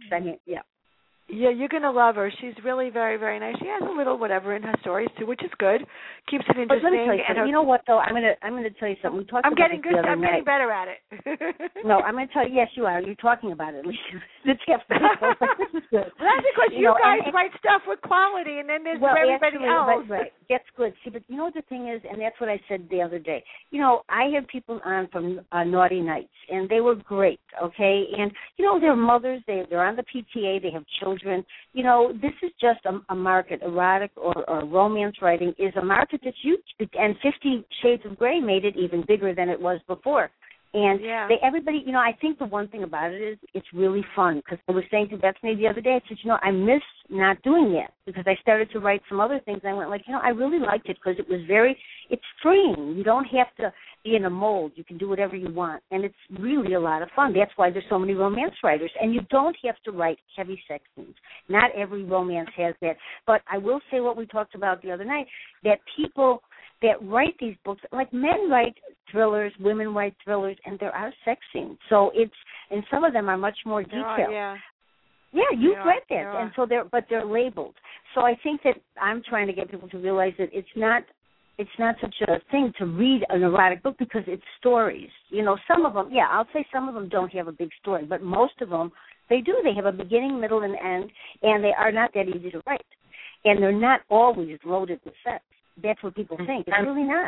Yeah, you're going to love her. She's really very, very nice. She has a little whatever in her stories, too, which is good. Keeps it interesting. But let me tell you something. You know what, though? I'm going to tell you something. We talked about this the other night. I'm getting better at it. No, I'm going to tell you. Yes, you are. You're talking about it. It's half the people. This is good. Well, that's because you guys write stuff with quality, and then there's everybody else. Right. That's good. See, but you know what the thing is, and that's what I said the other day. I had people on from Naughty Nights, and they were great, okay? And, they're mothers. They're on the PTA. They have children. This is just a market. Erotic or romance writing is a market that's huge. And 50 Shades of Grey made it even bigger than it was before. And everybody, I think the one thing about it is it's really fun. Because I was saying to Bethany the other day, I said, I miss not doing that because I started to write some other things. I went I really liked it because it's freeing. You don't have to be in a mold. You can do whatever you want. And it's really a lot of fun. That's why there's so many romance writers. And you don't have to write heavy sex scenes. Not every romance has that. But I will say what we talked about the other night, that people that write these books, like men write thrillers, women write thrillers, and there are sex scenes. So and some of them are much more detailed. Yeah, you've read that, and so they're labeled. So I think that I'm trying to get people to realize that it's not such a thing to read an erotic book because it's stories. Some of them, I'll say some of them don't have a big story, but most of them, they do. They have a beginning, middle, and end, and they are not that easy to write. And they're not always loaded with sex. That's what people think. It's really not.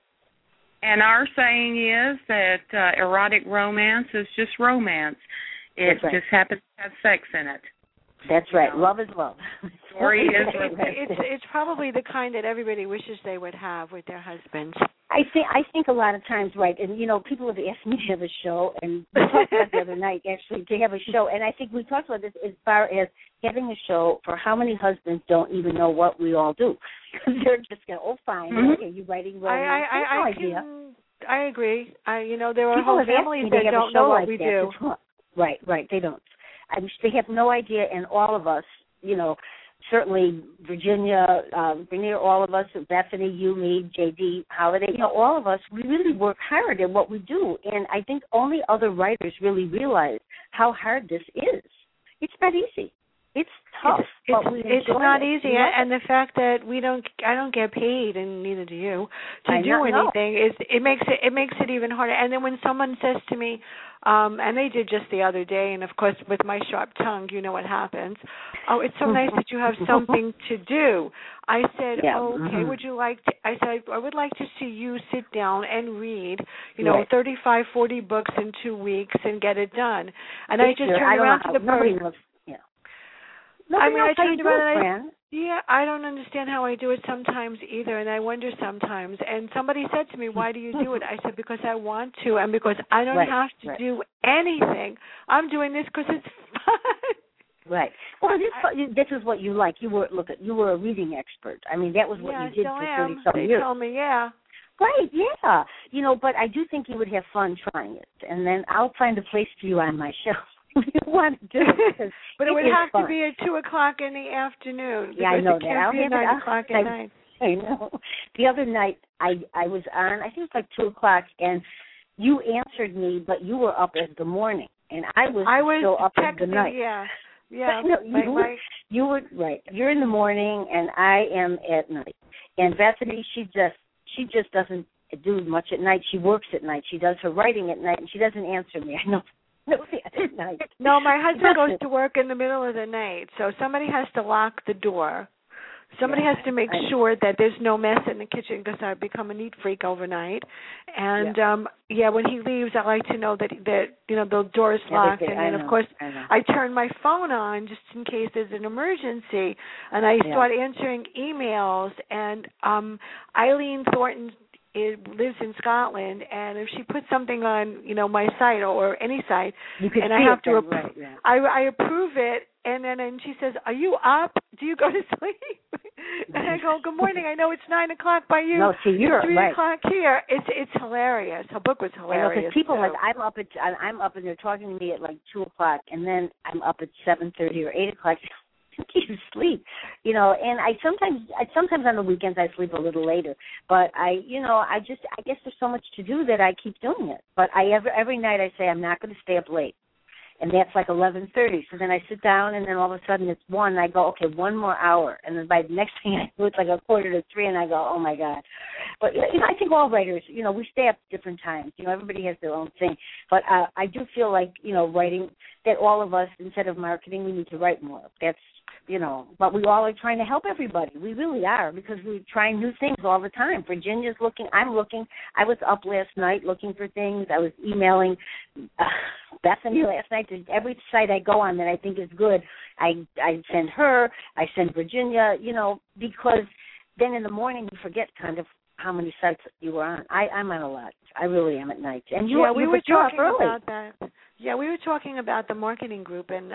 And our saying is that erotic romance is just romance. It just happens to have sex in it. That's right. Love is love. Story is it's probably the kind that everybody wishes they would have with their husbands. I think a lot of times, right, and people have asked me to have a show, and we talked about the other night actually to have a show, and I think we talked about this as far as having a show for how many husbands don't even know what we all do. They're just going, fine, okay, you writing romance? I agree. There are people whole families that don't know what we do. Right, they don't. They have no idea, and all of us, certainly Virginia, Grenier, all of us, Bethany, you, me, J.D., Holiday, all of us, we really work hard at what we do. And I think only other writers really realize how hard this is. It's not easy. It's tough. It's not easy, and the fact that I don't get paid, and neither do you, to do anything it makes it even harder. And then when someone says to me, and they did just the other day, and of course with my sharp tongue, you know what happens. Oh, it's so nice that you have something to do. I said, okay, would you like to? I said, I would like to see you sit down and read, 35, 40 books in 2 weeks and get it done. And I just turned around to the person. I turned around and I don't understand how I do it sometimes either, and I wonder sometimes. And somebody said to me, why do you do it? I said, because I want to, and because I don't have to do anything. I'm doing this because it's fun. Right. Well, this is what you like. You were a reading expert. I mean, that was what you did for 30-some years. They told me, Right, yeah. But I do think you would have fun trying it, and then I'll find a place for you on my show. You want to do it, but it would have to be at 2:00 in the afternoon. Yeah, I know that. I'll have 9 o'clock at night. I know. The other night I was on. I think it was like 2:00, and you answered me, but you were up in the morning. and I was still up in the night. Yeah. Yeah. No, you were right. You're in the morning, and I am at night. And Bethany, she just doesn't do much at night. She works at night. She does her writing at night, and she doesn't answer me. I know that at night. No, my husband goes to work in the middle of the night, so somebody has to lock the door. Somebody has to make sure that there's no mess in the kitchen because I've become a neat freak overnight. And when he leaves, I like to know that the door is locked. And then of course I turn my phone on just in case there's an emergency. And I start answering emails. And Eileen Thornton lives in Scotland, and if she puts something on my site or any site, and I have to I approve it. And she says, "Are you up? Do you go to sleep?" And I go, "Good morning. I know it's 9 o'clock by you. No, see, you're it's 3 o'clock here." It's hilarious. Her book was hilarious. Because people I'm up and they're talking to me at like 2 o'clock, and then I'm up at 7:30 or 8 o'clock. You sleep, and I sometimes on the weekends I sleep a little later. But I guess there's so much to do that I keep doing it. But every night I say I'm not going to stay up late. And that's like 11:30. So then I sit down, and then all of a sudden it's 1. And I go, okay, 1 more hour. And then by the next thing I do, it's like 2:45, and I go, oh my God. But I think all writers, we stay up different times. Everybody has their own thing. But I do feel like writing, that all of us, instead of marketing, we need to write more. That's but we all are trying to help everybody. We really are, because we're trying new things all the time. Virginia's looking. I'm looking. I was up last night looking for things. I was emailing Bethany last night. Every site I go on that I think is good, I send her. I send Virginia, because then in the morning you forget kind of how many sites you were on. I'm on a lot. I really am at night. And we were talking about that. Yeah, we were talking about the marketing group, and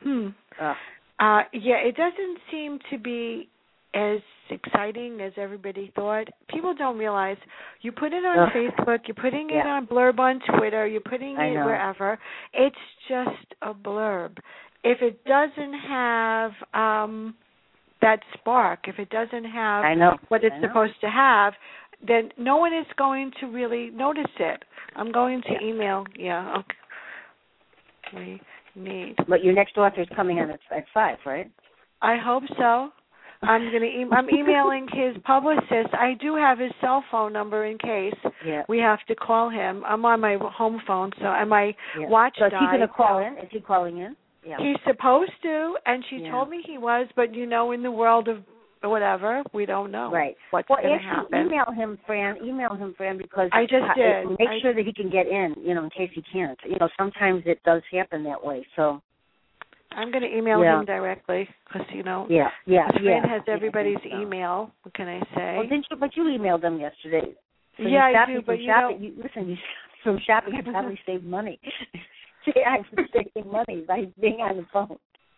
it doesn't seem to be as exciting as everybody thought. People don't realize you put it on Facebook, you're putting it on blurb on Twitter, you're putting it wherever. It's just a blurb. If it doesn't have that spark, if it doesn't have what it's supposed to have, then no one is going to really notice it. I'm going to email. Yeah, okay. But your next author is coming on at 5, right? I hope so. I'm emailing his publicist. I do have his cell phone number in case we have to call him. I'm on my home phone, and my watch died. So is he going to call in? Is he calling in? Yeah. He's supposed to, and she told me he was, but in the world of whatever, we don't know what's going to happen. Email him, Fran, because I just did. Make sure that he can get in, in case he can't. Sometimes it does happen that way. So I'm going to email him directly because Fran has everybody's email. What can I say? Well, but you emailed them yesterday. So I do. But from shopping, I probably saved money. I'm saving money by being on the phone.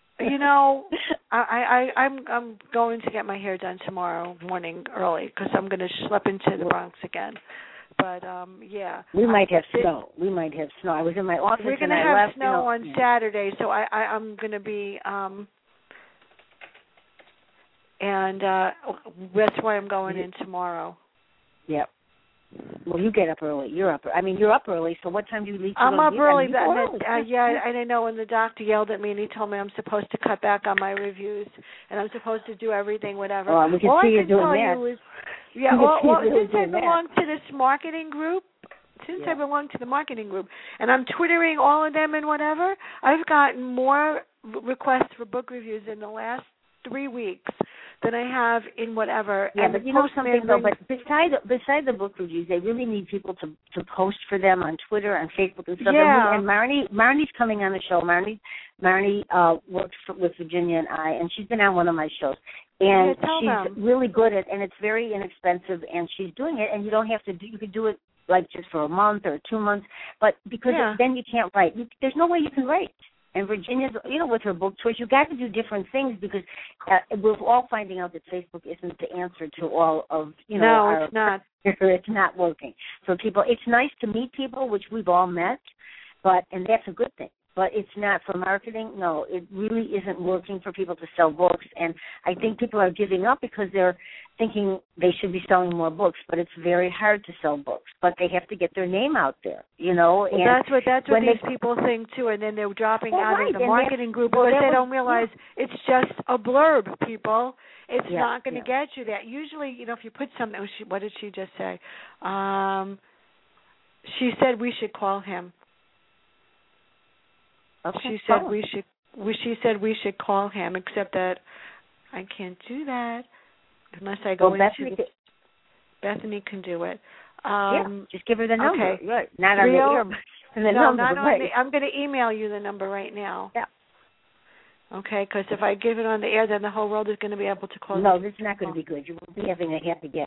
I'm going to get my hair done tomorrow morning early because I'm going to schlep into the Bronx again. But we might have snow. I was in my office. We're going to have snow on Saturday, so I'm going to be and that's why I'm going in tomorrow. Yep. Well, you get up early. You're up early. So what time do you leave? I'm up early. And I know. And the doctor yelled at me, and he told me I'm supposed to cut back on my reviews, and I'm supposed to do everything, whatever. Oh, we can see you doing that. Since I belong to this marketing group, I belong to the marketing group, and I'm Twittering all of them and whatever, I've gotten more requests for book reviews in the last 3 weeks than I have in whatever. Yeah, but you know something though. But beside the book reviews, they really need people to post for them on Twitter and Facebook and stuff. Yeah. And Marnie's coming on the show. Marnie works with Virginia and I, and she's been on one of my shows. And she's really good at, and it's very inexpensive. And she's doing it, and you don't have to do. You could do it like just for a month or 2 months, but because then you can't write. There's no way you can write. And Virginia's, with her book choice, you got to do different things because we're all finding out that Facebook isn't the answer to all of, No, it's not. It's not working. So it's nice to meet people, which we've all met, and that's a good thing. but it's not for marketing. No, it really isn't working for people to sell books. And I think people are giving up because they're thinking they should be selling more books, but it's very hard to sell books. But they have to get their name out there, you know. Well, and that's what these people think too, and then they're dropping out of the marketing group because they don't realize it's just a blurb, people. It's not going to get you that. Usually, you know, if you put something, what did she just say? She said we should call him. Okay, she said we should. She said we should call him, except that I can't do that unless I go into. Bethany can do it. Just give her the number. Okay. Right. Not on the air, but the number. Not right. on I'm going to email you the number right now. Yeah. Okay, because if I give it on the air, then the whole world is going to be able to call. No, this is not going to be good. You won't be having a happy guest.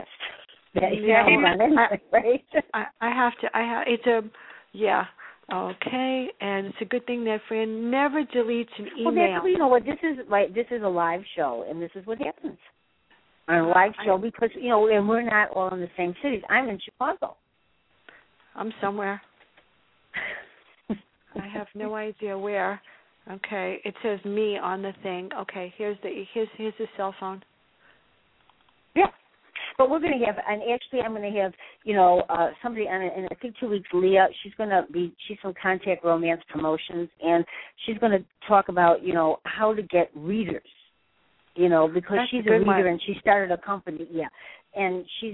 Right? I have to. It's a. Yeah. Okay, and it's a good thing that Fran never deletes an email. Well, you know what? This is a live show, and this is what happens on a live show because you know, and we're not all in the same cities. I'm in Chicago. I'm somewhere. I have no idea where. Okay, it says me on the thing. Okay, here's his cell phone. Yeah. But we're going to have, and actually I'm going to have, you know, somebody on it, in I think 2 weeks, Leah, she's from Contact Romance Promotions, and she's going to talk about, you know, how to get readers, you know, because she's a reader and she started a company, and she's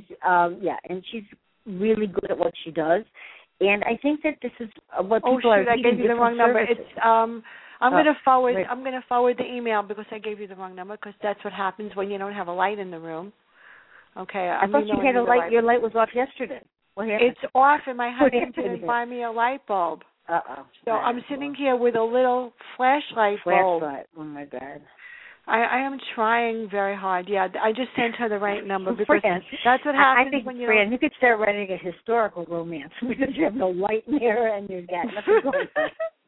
really good at what she does, and I think that this is what people are reading. I gave you the wrong number. It's, I'm going to forward the email because I gave you the wrong number because that's what happens when you don't have a light in the room. Okay, I thought you had a light. Your light was off yesterday. What happened? It's off, and my husband didn't buy me a light bulb. So I'm sitting here with a little flashlight bulb. Oh my God. I am trying very hard. Yeah, I just sent her the right number because that's what happens. I think, when you could start writing a historical romance because you have no light in there and you've got nothing going on.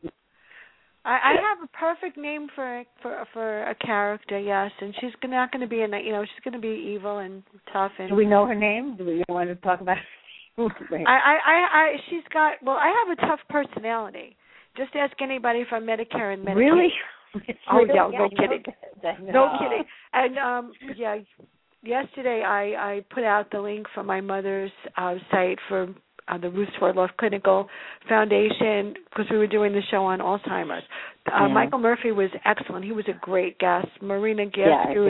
I have a perfect name for a character, yes, and she's not going to be she's going to be evil and tough. And do we know her name? Do we want to talk about it? She's got. Well, I have a tough personality. Just ask anybody from Medicare and Medicaid. Really? No kidding. No kidding. And yesterday I put out the link for my mother's site for the Ruth Swerdloff Clinical Foundation because we were doing the show on Alzheimer's. Michael Murphy was excellent. He was a great guest. Marina Gibbs,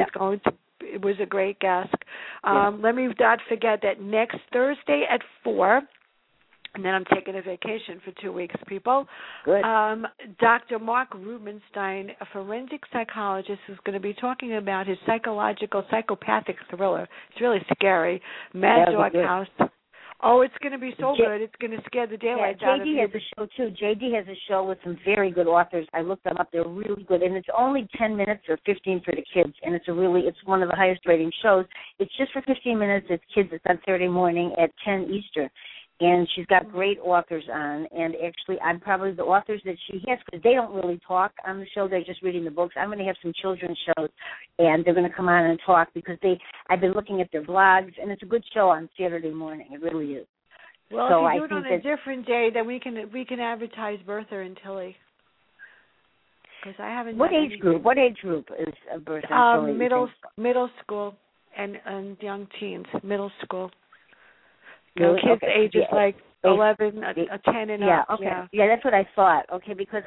was a great guest. Let me not forget that next Thursday at 4, and then I'm taking a vacation for 2 weeks, people. Good. Dr. Mark Rubenstein, a forensic psychologist, is going to be talking about his psychopathic thriller. It's really scary. Mad Dog House. Oh, it's going to be so good. It's going to scare the daylights out of you. JD has a show, too. JD has a show with some very good authors. I looked them up. They're really good. And it's only 10 minutes or 15 for the kids. And it's one of the highest rating shows. It's just for 15 minutes. It's kids. It's on Saturday morning at 10 Eastern. And she's got great authors on. And actually, I'm probably the authors that she has because they don't really talk on the show. They're just reading the books. I'm going to have some children's shows, and they're going to come on and talk because I've been looking at their blogs, and it's a good show on Saturday morning. It really is. Well, so if you do it on a different day, then we can advertise Bertha and Tilly. Because I haven't. What age group is Bertha and Tilly? Middle school and young teens. Middle school. Really? Kids ages like 11, 10 and up. Okay. Yeah, that's what I thought. Okay, because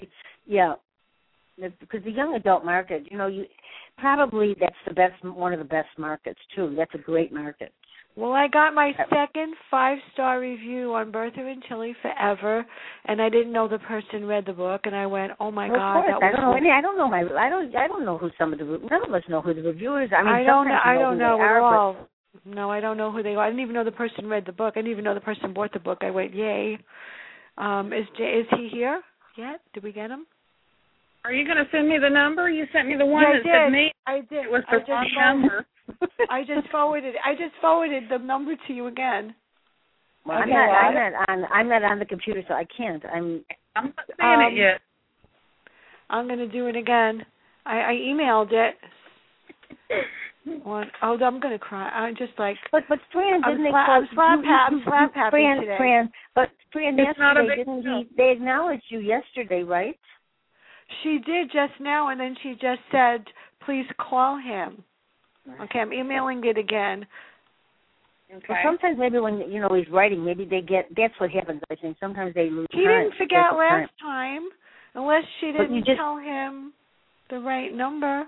because the young adult market, probably that's one of the best markets too. That's a great market. Well, I got my second 5-star review on Bertha and Tilly Forever, and I didn't know the person read the book, and I went, "Oh my God!" That was I don't know who some of the. None of us know who the reviewers are. I don't know at all. No, I don't know who they are. I didn't even know the person read the book. I didn't even know the person bought the book. I went, "Yay!" Is he here yet? Did we get him? Are you going to send me the number? You sent me the one that said me. I did. It was the wrong number. I just forwarded the number to you again. Well, okay, I'm not on the computer, so I can't. I'm not seeing it yet. I'm going to do it again. I emailed it. I'm going to cry. I'm just like... But Fran, didn't they call... I'm slap happy today. Fran, yesterday, they acknowledged you yesterday, right? She did just now, and then she just said, please call him. Okay, I'm emailing it again. Okay. Well, sometimes maybe when, he's writing, maybe they get... That's what happens, I think. Sometimes they lose He time. didn't forget last time, unless she didn't tell him the right number.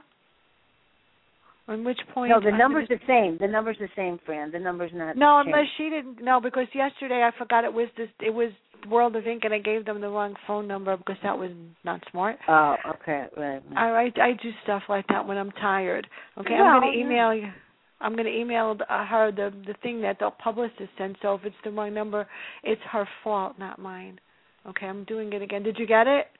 On which point? No, the number's the same. The number's the same, Fran. The number's not. No, changed. unless she didn't. No, because yesterday I forgot it was World of Ink, and I gave them the wrong phone number because that was not smart. Oh, okay, right. I do stuff like that when I'm tired. Okay, well, I'm going to email you. I'm going to email her the thing that the publicist sent. So if it's the wrong number, it's her fault, not mine. Okay, I'm doing it again. Did you get it?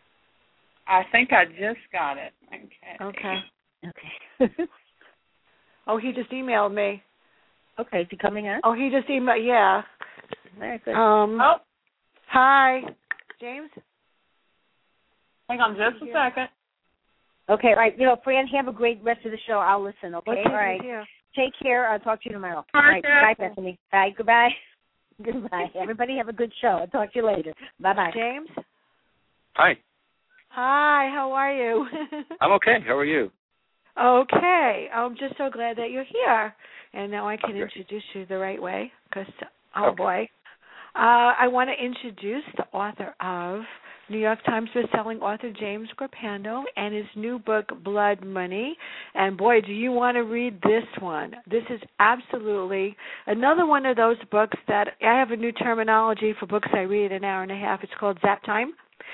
I think I just got it. Okay. Okay. Oh, he just emailed me. Okay, is he coming on? Oh, he just emailed. Yeah. Very good. Hi, James. Hang on just a second. Okay, all right. Fran, have a great rest of the show. I'll listen. Okay. All right. Take care. I'll talk to you tomorrow. All right. Bye, Bethany. Bye. Goodbye. Goodbye. Everybody have a good show. I'll talk to you later. Bye-bye. James. Hi. Hi. How are you? I'm okay. How are you? Okay. I'm just so glad that you're here. And now I can introduce you the right way because, boy. I want to introduce the author of New York Times bestselling author James Scorpando and his new book, Blood Money. And, boy, do you want to read this one. This is absolutely another one of those books that I have a new terminology for books I read in an hour and a half. It's called Zap Time.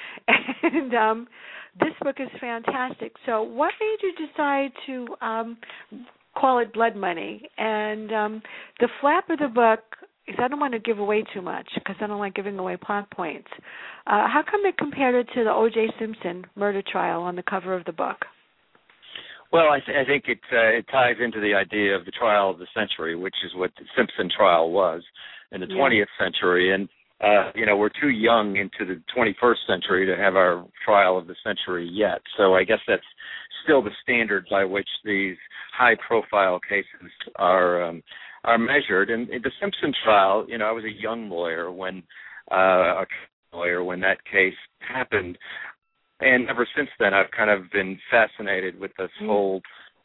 And this book is fantastic. So what made you decide to call it Blood Money? And the flap of the book is I don't want to give away too much because I don't like giving away plot points. How come it compared it to the O.J. Simpson murder trial on the cover of the book? Well, I think it ties into the idea of the trial of the century, which is what the Simpson trial was in the 20th century. And we're too young into the 21st century to have our trial of the century yet. So I guess that's still the standard by which these high-profile cases are measured. And the Simpson trial, I was a young lawyer when that case happened. And ever since then, I've kind of been fascinated with this whole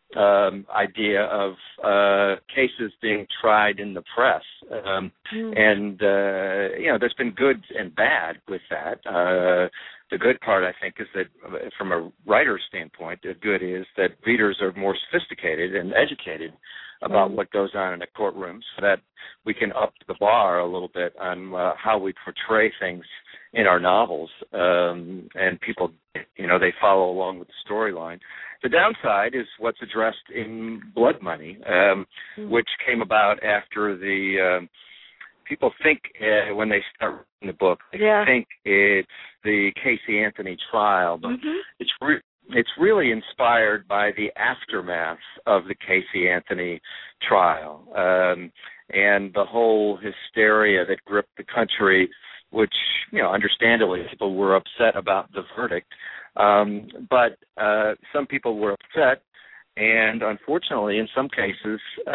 idea of cases being tried in the press. And, there's been good and bad with that. The good part, I think, is that from a writer's standpoint, the good is that readers are more sophisticated and educated about what goes on in a courtroom so that we can up the bar a little bit on how we portray things in our novels. And people, they follow along with the storyline. The downside is what's addressed in Blood Money, which came about after the people think when they start reading the book, they think it's the Casey Anthony trial, but it's really inspired by the aftermath of the Casey Anthony trial and the whole hysteria that gripped the country, which, understandably, people were upset about the verdict. But some people were upset, and unfortunately, in some cases,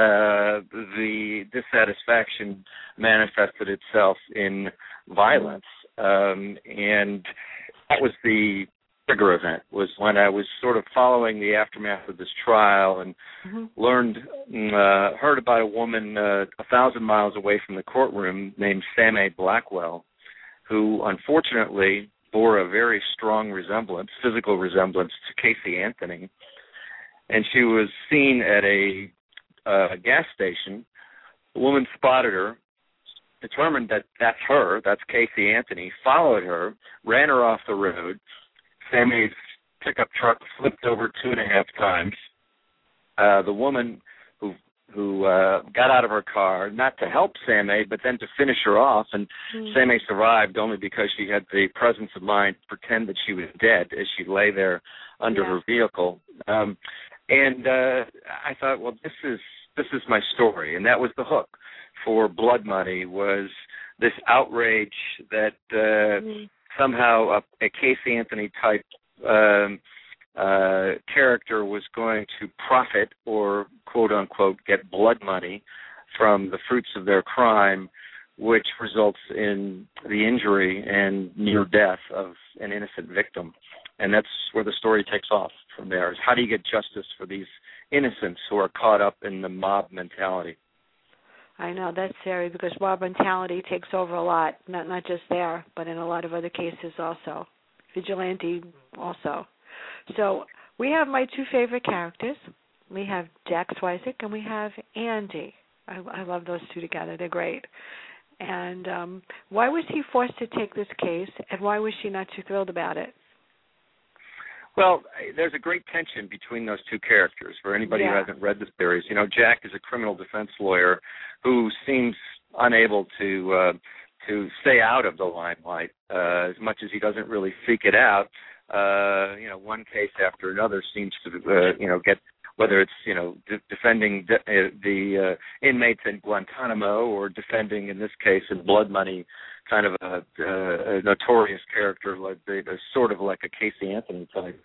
the dissatisfaction manifested itself in violence. And that was the trigger event, was when I was sort of following the aftermath of this trial and heard about a woman 1,000 miles away from the courtroom named Sammy Blackwell, who unfortunately bore a very strong physical resemblance to Casey Anthony. And she was seen at a gas station. The woman spotted her, determined that that's her, that's Casey Anthony, followed her, ran her off the road. Sammy's pickup truck flipped over 2.5 times. The woman who got out of her car, not to help Sammy, but then to finish her off, and Sammy survived only because she had the presence of mind to pretend that she was dead as she lay there under her vehicle. And I thought, well, this is my story, and that was the hook for Blood Money, was this outrage that somehow a Casey Anthony type character was going to profit or, quote unquote, get blood money from the fruits of their crime, which results in the injury and near death of an innocent victim. And that's where the story takes off from there, is how do you get justice for these innocents who are caught up in the mob mentality? I know, that's scary, because mob mentality takes over a lot, not just there, but in a lot of other cases also. Vigilante also. So we have my two favorite characters. We have Jack Switek and we have Andy. I love those two together. They're great. And why was he forced to take this case, and why was she not too thrilled about it? Well, there's a great tension between those two characters. For anybody who hasn't read the series, Jack is a criminal defense lawyer who seems unable to stay out of the limelight as much as he doesn't really seek it out. One case after another seems to get, whether it's defending the inmates in Guantanamo or defending, in this case, in Blood Money, kind of a notorious character, sort of like a Casey Anthony type.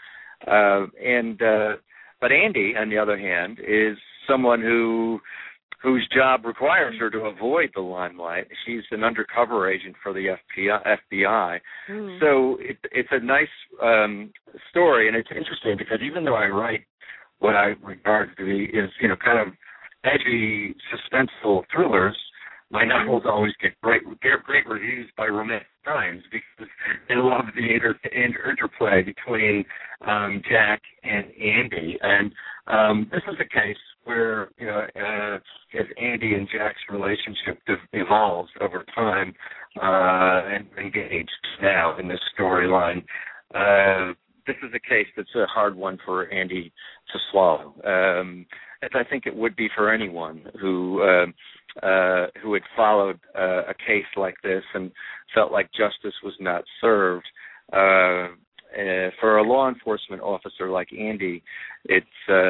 But Andy, on the other hand, is someone whose job requires her to avoid the limelight. She's an undercover agent for the FBI. Mm. So it's a nice story, and it's interesting because even though I write what I regard to be is kind of edgy, suspenseful thrillers, my novels always get great reviews by Romantic Times because they love the interplay between Jack and Andy. And this is a case where, as Andy and Jack's relationship evolves over time and engaged now in this storyline, this is a case that's a hard one for Andy to swallow, as I think it would be for anyone who had followed a case like this and felt like justice was not served. For a law enforcement officer like Andy, it's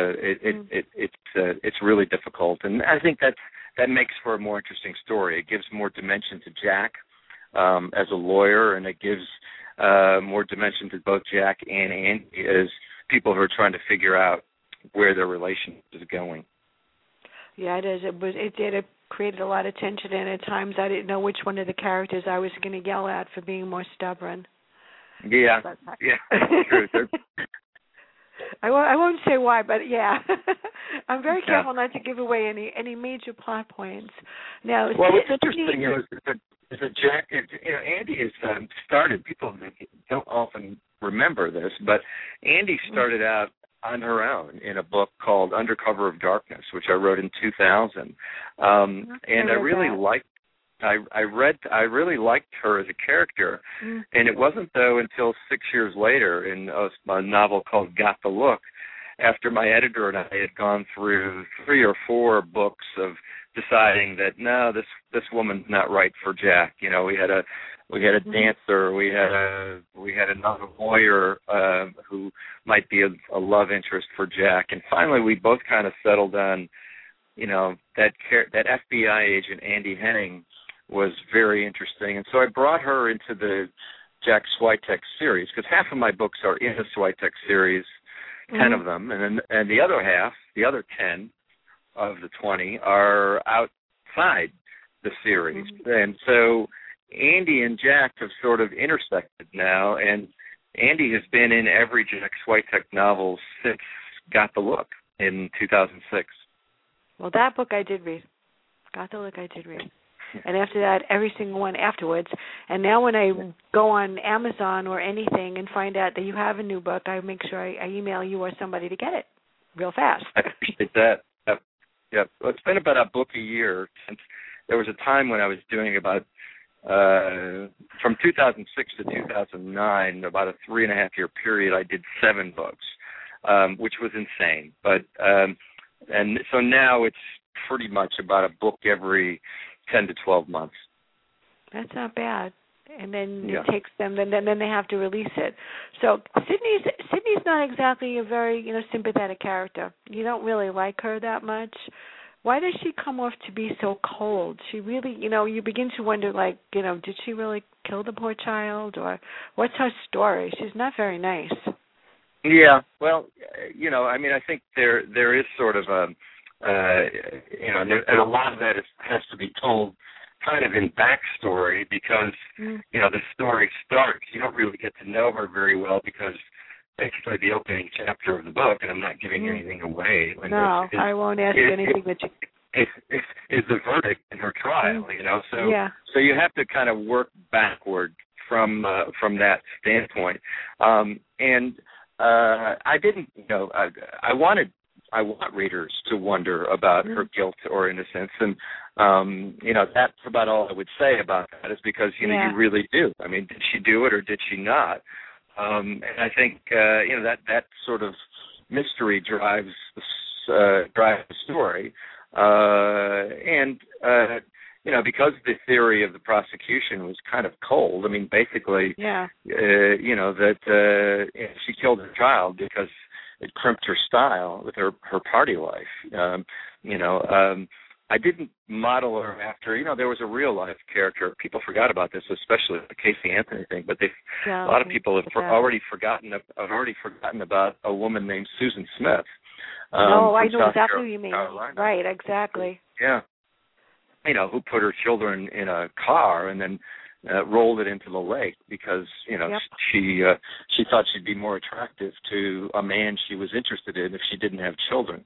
really difficult, and I think that makes for a more interesting story. It gives more dimension to Jack as a lawyer, and it gives more dimension to both Jack and Andy as people who are trying to figure out where their relationship is going. Yeah, it is. It created a lot of tension, and at times I didn't know which one of the characters I was going to yell at for being more stubborn. Yeah, true. I won't say why, but yeah, I'm very careful not to give away any major plot points. Now, well, what's interesting is that Jack, Andy has started. People don't often remember this, but Andy started out on her own in a book called Undercover of Darkness, which I wrote in 2000, and I really liked. I really liked her as a character, and it wasn't though until 6 years later in a novel called Got the Look, after my editor and I had gone through 3 or 4 books of deciding that no, this woman's not right for Jack. We had a dancer, we had another lawyer who might be a love interest for Jack, and finally we both kind of settled on, that FBI agent Andy Henning was very interesting, and so I brought her into the Jack Switek series, because half of my books are in the Switek series, 10 of them, and the other half, the other 10 of the 20, are outside the series, and so Andy and Jack have sort of intersected now, and Andy has been in every Jack Switek novel since Got the Look in 2006. Well, that book I did read. Got the Look I did read. And after that, every single one afterwards. And now when I go on Amazon or anything and find out that you have a new book, I make sure I email you or somebody to get it real fast. I appreciate that. Yep. Well, it's been about a book a year since there was a time when I was doing about, from 2006 to 2009, about a 3.5-year period, I did 7 books, which was insane. But and so now it's pretty much about a book every 10 to 12 months. That's not bad. And then it takes them, then they have to release it. So Sydney's not exactly a very sympathetic character. You don't really like her that much. Why does she come off to be so cold? She really, you begin to wonder, did she really kill the poor child, or what's her story? She's not very nice. Yeah, well, I mean, I think there is sort of a, and a lot of that has to be told kind of in backstory because, the story starts. You don't really get to know her very well because basically the opening chapter of the book, and I'm not giving anything away. No, I won't ask anything that you... Is the verdict in her trial, So you have to kind of work backward from that standpoint. And I didn't, I want readers to wonder about her guilt or innocence, and that's about all I would say about that. Is because you really do. I mean, did she do it or did she not? And I think that sort of mystery drives the story, and because the theory of the prosecution was kind of cold. I mean, basically, that she killed her child because it crimped her style with her party life. I didn't model her after, there was a real life character. People forgot about this, especially the Casey Anthony thing, but a lot of people have already forgotten about a woman named Susan Smith. No, I know exactly what you mean. Right, exactly. Yeah. Who put her children in a car and then rolled it into the lake because, she thought she'd be more attractive to a man she was interested in if she didn't have children.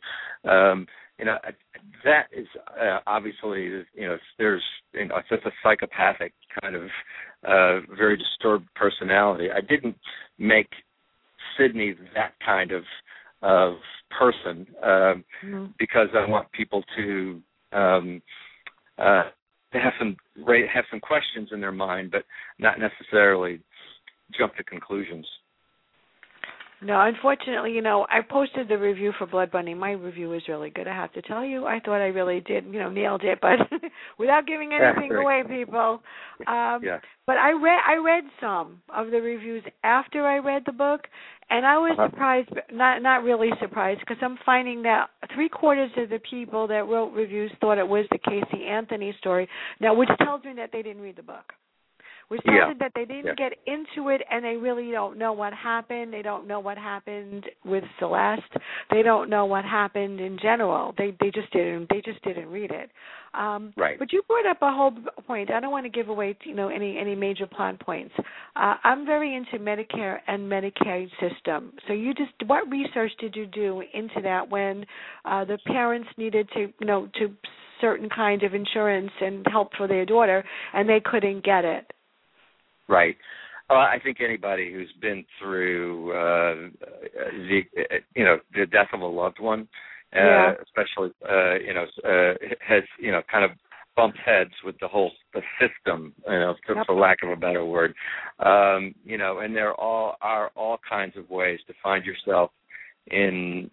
That is obviously, there's, it's just a psychopathic kind of very disturbed personality. I didn't make Sydney that kind of person because I want people to have some questions in their mind, but not necessarily jump to conclusions. No, unfortunately, I posted the review for Blood Bunny. My review was really good, I have to tell you. I thought I really did, nailed it, but without giving anything away, people. But I read some of the reviews after I read the book, and I was surprised, not really surprised, because I'm finding that 3/4 of the people that wrote reviews thought it was the Casey Anthony story, now, which tells me that they didn't read the book. Which tells me that they didn't get into it, and they really don't know what happened. They don't know what happened with Celeste. They don't know what happened in general. They just didn't read it. Right. But you brought up a whole point. I don't want to give away any major plot points. I'm very into Medicare and Medicaid system. So what research did you do into that when the parents needed to certain kind of insurance and help for their daughter, and they couldn't get it? Right. I think anybody who's been through the death of a loved one, especially has kind of bumped heads with the system, for lack of a better word, and there are all kinds of ways to find yourself in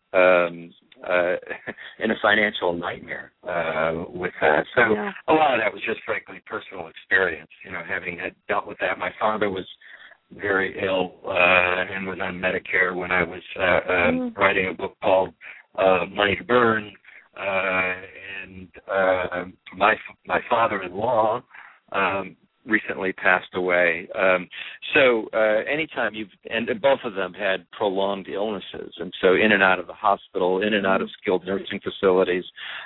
a financial nightmare with that. So a lot of that was just frankly personal experience, having had dealt with that. My father was very ill and was on Medicare when I was writing a book called Money to Burn, and my father-in-law recently passed away. So anytime and both of them had prolonged illnesses, and so in and out of the hospital, in and out of skilled nursing facilities.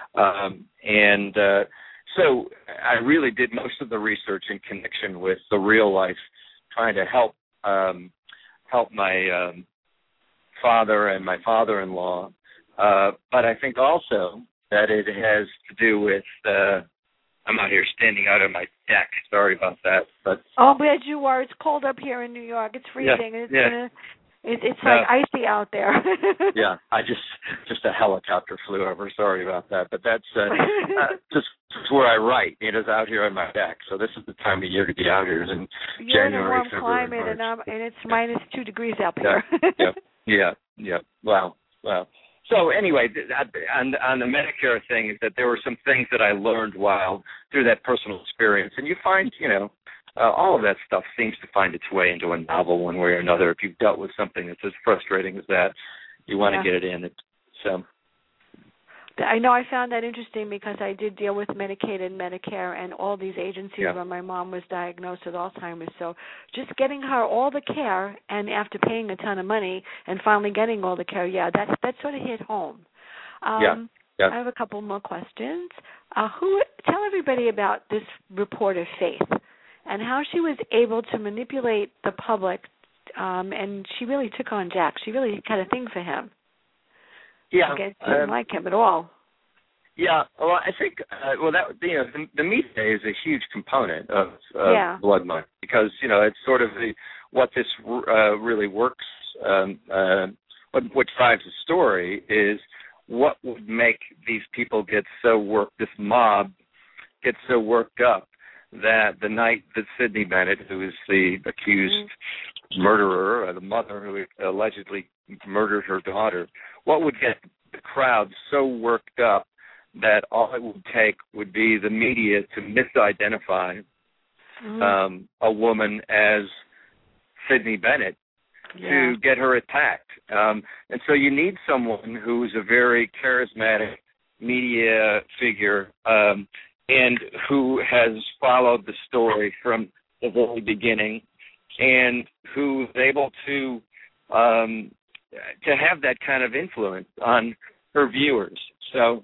So I really did most of the research in connection with the real life, trying to help my father and my father-in-law. But I think also that it has to do with I'm out here standing out on my deck. Sorry about that. But I'm glad you are. It's cold up here in New York. It's freezing. It's like icy out there. Yeah, I just a helicopter flew over. Sorry about that. But that's just where I write. It is out here on my deck. So this is the time of year to be out here. In You're January, in a warm February, climate, March. and it's -2 degrees out here. Yeah. Wow. So anyway, on the Medicare thing is that there were some things that I learned through that personal experience, and you find, all of that stuff seems to find its way into a novel one way or another. If you've dealt with something that's as frustrating as that, you want to get it in. I know I found that interesting because I did deal with Medicaid and Medicare and all these agencies when my mom was diagnosed with Alzheimer's. So just getting her all the care, and after paying a ton of money and finally getting all the care, that sort of hit home. I have a couple more questions. Tell everybody about this reporter, Faith, and how she was able to manipulate the public, and she really took on Jack. She really had a thing for him. Yeah, I didn't like him at all. Yeah, well, I think the media is a huge component of Blood Money, because it's sort of what this really works. What drives the story is what would make these people this mob get so worked up that the night that Sidney Bennett, who is the accused murderer, the mother who allegedly murdered her daughter, what would get the crowd so worked up that all it would take would be the media to misidentify a woman as Sidney Bennett to get her attacked. And so you need someone who's a very charismatic media figure and who has followed the story from the very beginning and who's able to have that kind of influence on her viewers. So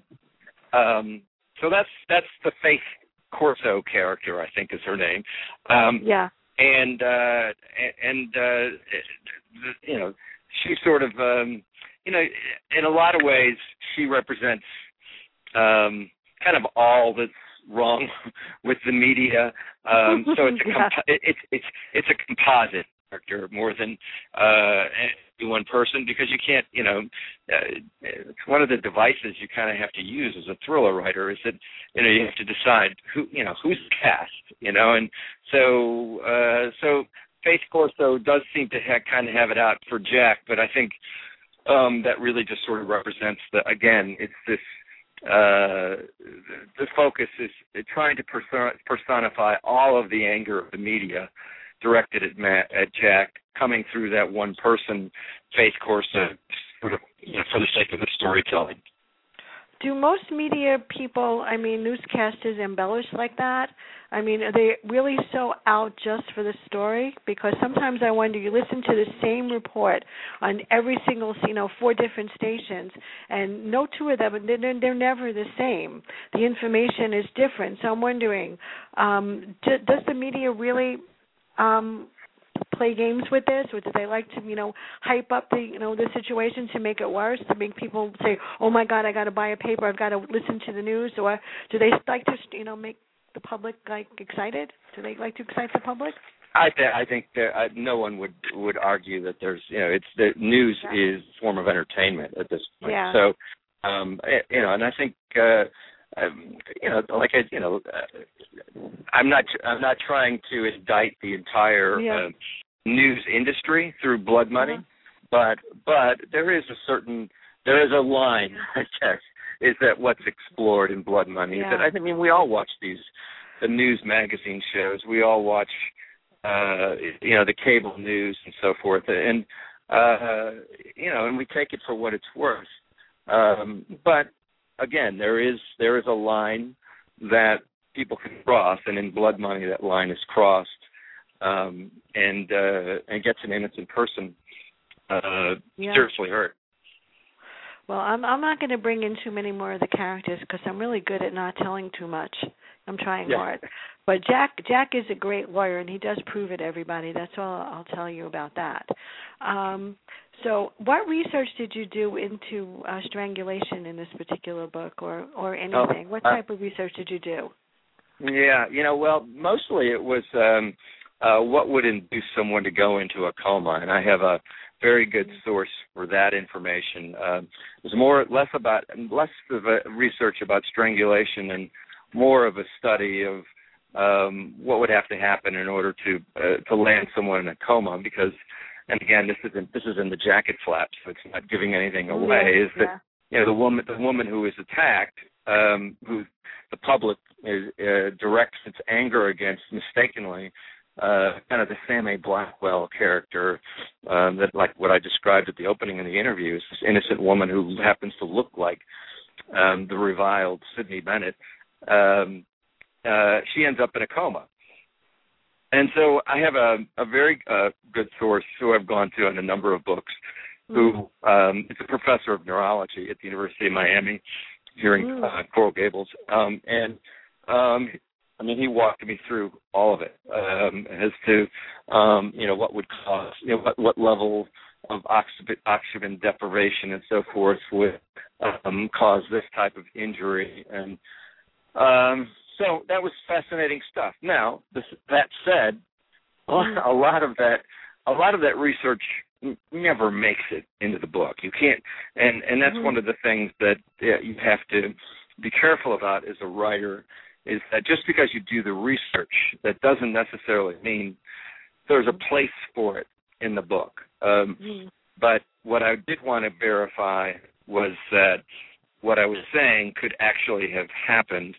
that's the Faith Corso character, I think is her name. She sort of, in a lot of ways, she represents kind of all that's wrong with the media. So it's a composite character more than one person, because you can't, it's one of the devices you kind of have to use as a thriller writer is that, you have to decide who's the cast, and so Faith Corso does seem to kind of have it out for Jack, but I think that really just sort of represents it's this, the focus is trying to personify all of the anger of the media directed at Jack, coming through that one person, Faith Corso, for the sake of the storytelling. Do most media people, newscasters, embellish like that? Are they really so out just for the story? Because sometimes I wonder, you listen to the same report on every single, 4 different stations, and no two of them, they're never the same. The information is different. So I'm wondering, does the media really play games with this, or do they like to, hype up the situation to make it worse, to make people say, "Oh my God, I got to buy a paper, I've got to listen to the news," or do they like to, make the public excited? Do they like to excite the public? I think that no one would argue that there's, it's the news is a form of entertainment at this point. Yeah. So, and I think. I'm not trying to indict the entire news industry through Blood Money, but there is a line, I guess, is that what's explored in Blood Money. Is that we all watch the news magazine shows, we all watch the cable news and so forth, and and we take it for what it's worth, but again, there is a line that people can cross, and in Blood Money, that line is crossed, and gets an innocent person seriously hurt. Well, I'm not going to bring in too many more of the characters because I'm really good at not telling too much. I'm trying hard. But Jack is a great lawyer, and he does prove it, everybody. That's all I'll tell you about that. So what research did you do into strangulation in this particular book or anything? What type of research did you do? Yeah, well, mostly it was what would induce someone to go into a coma, and I have a very good source for that information. It was less of a research about strangulation and more of a study of what would have to happen in order to land someone in a coma, because, and again, this is in the jacket flap, so it's not giving anything away. Is that the woman who is attacked, who the public directs its anger against mistakenly, kind of the Sam A. Blackwell character, that, like what I described at the opening of the interview, is this innocent woman who happens to look like the reviled Sidney Bennett, she ends up in a coma. And so I have a very good source who I've gone to in a number of books, who is a professor of neurology at the University of Miami here in Coral Gables. He walked me through all of it as to, what would cause, what level of oxygen deprivation and so forth would cause this type of injury. And so that was fascinating stuff. Now, that said, a lot of that research never makes it into the book. You can't, and that's one of the things that you have to be careful about as a writer, is that just because you do the research, that doesn't necessarily mean there's a place for it in the book. But what I did want to verify was that what I was saying could actually have happened,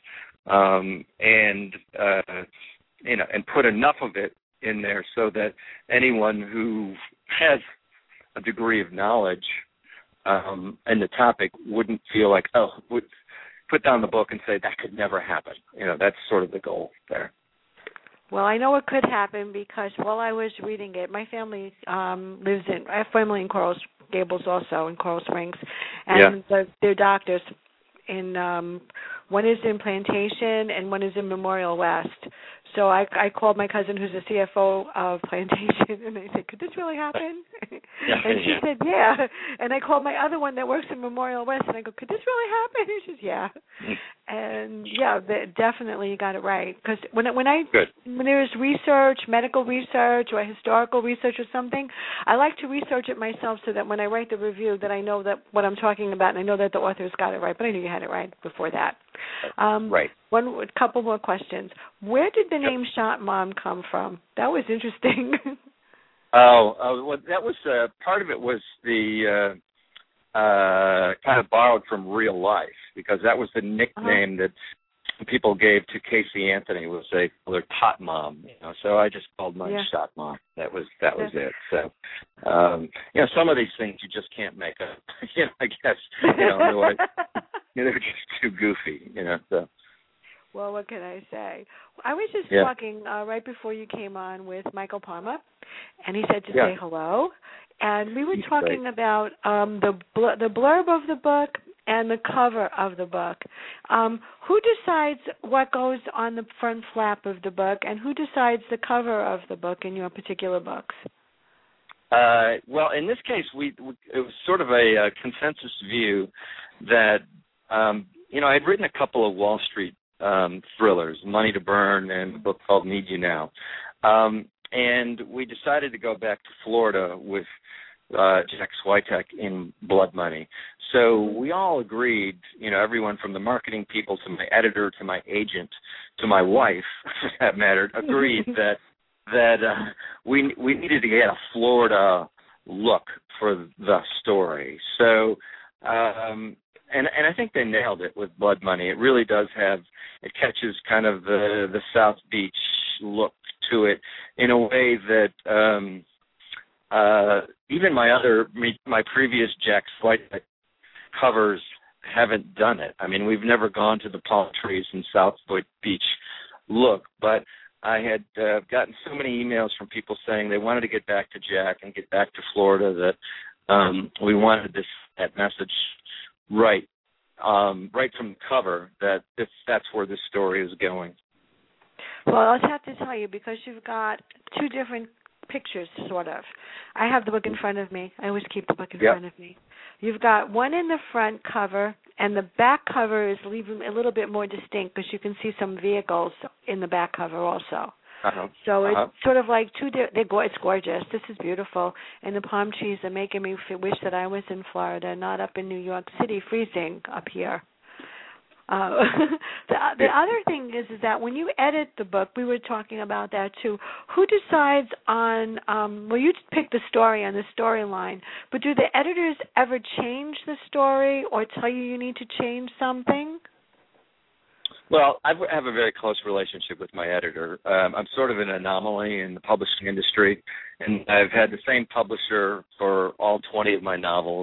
and put enough of it in there so that anyone who has a degree of knowledge in the topic wouldn't feel like, would put down the book and say that could never happen. That's sort of the goal there. Well, I know it could happen because while I was reading it, my family I have family in Coral Gables also, in Coral Springs, and they're doctors. One is in Plantation and one is in Memorial West. So I called my cousin who's the CFO of Plantation, and I said, could this really happen? And she said, yeah. And I called my other one that works in Memorial West, and I go, could this really happen? And she says, yeah. And, definitely you got it right. Because when there's research, medical research or historical research or something, I like to research it myself so that when I write the review that I know that what I'm talking about, and I know that the author's got it right, but I knew you had it right before that. Right. A couple more questions. Where did the name Shot Mom come from? That was interesting. Well, that was part of it was the kind of borrowed from real life, because that was the nickname that people gave to Casey Anthony, was they called her Tot Mom. So I just called mine Shot Mom. That was it. So some of these things you just can't make up. I guess otherwise they're just too goofy. So. Well, what can I say? I was just talking right before you came on with Michael Palma, and he said to say hello. And we were talking about the blurb of the book and the cover of the book. Who decides what goes on the front flap of the book, and who decides the cover of the book in your particular books? Well, in this case, it was sort of a consensus view that, I'd written a couple of Wall Street thrillers, Money to Burn and a book called Need You Now. And we decided to go back to Florida with Jack Switek in Blood Money. So we all agreed, everyone from the marketing people to my editor to my agent to my wife, for that matter, agreed that we needed to get a Florida look for the story. So and I think they nailed it with Blood Money. It really does it catches kind of the South Beach look to it in a way that even my previous Jack Switek covers haven't done it. I mean, we've never gone to the palm trees in South Beach look, but I had gotten so many emails from people saying they wanted to get back to Jack and get back to Florida that we wanted that message right from the cover that's where this story is going. Well, I'll have to tell you, because you've got two different pictures, sort of. I have the book in front of me. I always keep the book in front of me. You've got one in the front cover, and the back cover is leaving a little bit more distinct because you can see some vehicles in the back cover also. So it's sort of like it's gorgeous. This is beautiful. And the palm trees are making me wish that I was in Florida, not up in New York City, freezing up here. The other thing is that when you edit the book, we were talking about that too. Who decides on? You pick the story and the storyline, but do the editors ever change the story or tell you need to change something? Well, I have a very close relationship with my editor. I'm sort of an anomaly in the publishing industry, and I've had the same publisher for all 20 of my novels.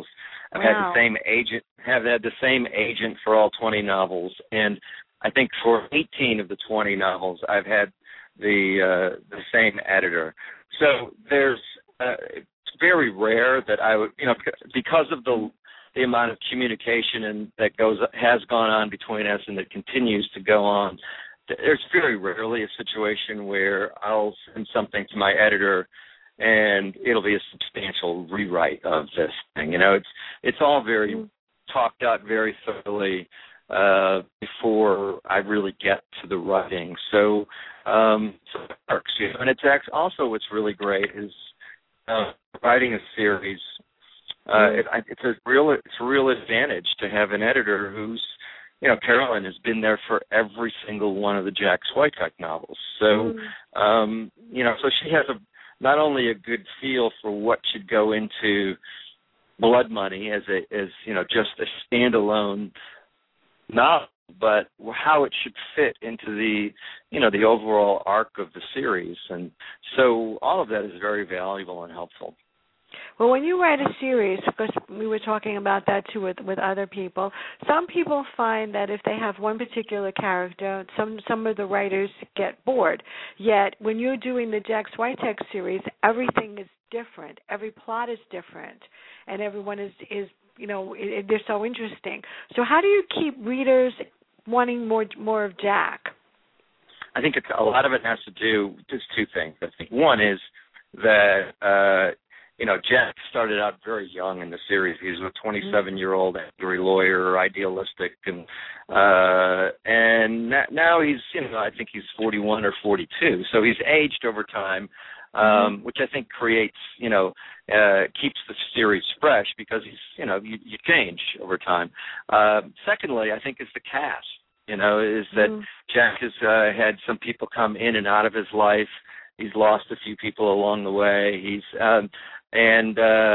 I've had the same agent. Have had the same agent for all 20 novels, and I think for 18 of the 20 novels, I've had the same editor. So there's it's very rare that I would, because of the amount of communication and that has gone on between us and that continues to go on. There's very rarely a situation where I'll send something to my editor and it'll be a substantial rewrite of this thing. It's all very talked out very thoroughly before I really get to the writing. So it works. And it's also what's really great is writing a series. It's a real advantage to have an editor who's, Carolyn has been there for every single one of the Jack Switek novels. So, so she has not only a good feel for what should go into Blood Money as just a standalone novel, but how it should fit into the overall arc of the series. And so all of that is very valuable and helpful. Well, when you write a series, because we were talking about that too with other people, some people find that if they have one particular character, some of the writers get bored. Yet when you're doing the Jack Switek series, everything is different. Every plot is different, and everyone is they're so interesting. So how do you keep readers wanting more of Jack? I think a lot of it has to do with just two things. I think one is that Jack started out very young in the series. He was a 27-year-old angry lawyer, idealistic, and now he's, I think he's 41 or 42. So he's aged over time, which I think creates, keeps the series fresh because he's, you change over time. Secondly, I think is the cast. Is that Jack has had some people come in and out of his life. He's lost a few people along the way. He's and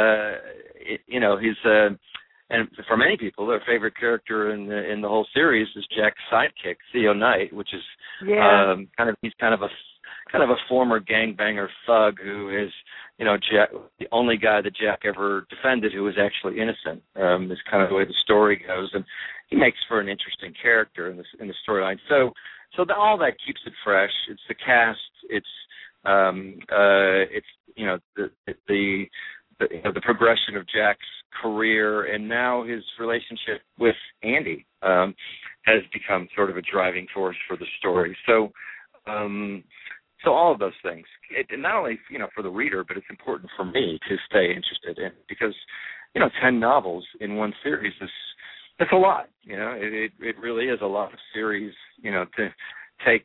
for many people, their favorite character in the whole series is Jack's sidekick, Theo Knight, which is he's kind of a former gangbanger thug who is Jack, the only guy that Jack ever defended who was actually innocent. Is kind of the way the story goes, and he makes for an interesting character in the storyline. So all that keeps it fresh. It's the cast. It's the progression of Jack's career, and now his relationship with Andy has become sort of a driving force for the story. So all of those things, not only for the reader, but it's important for me to stay interested in, because 10 novels in one series it's a lot. It really is a lot of series. To take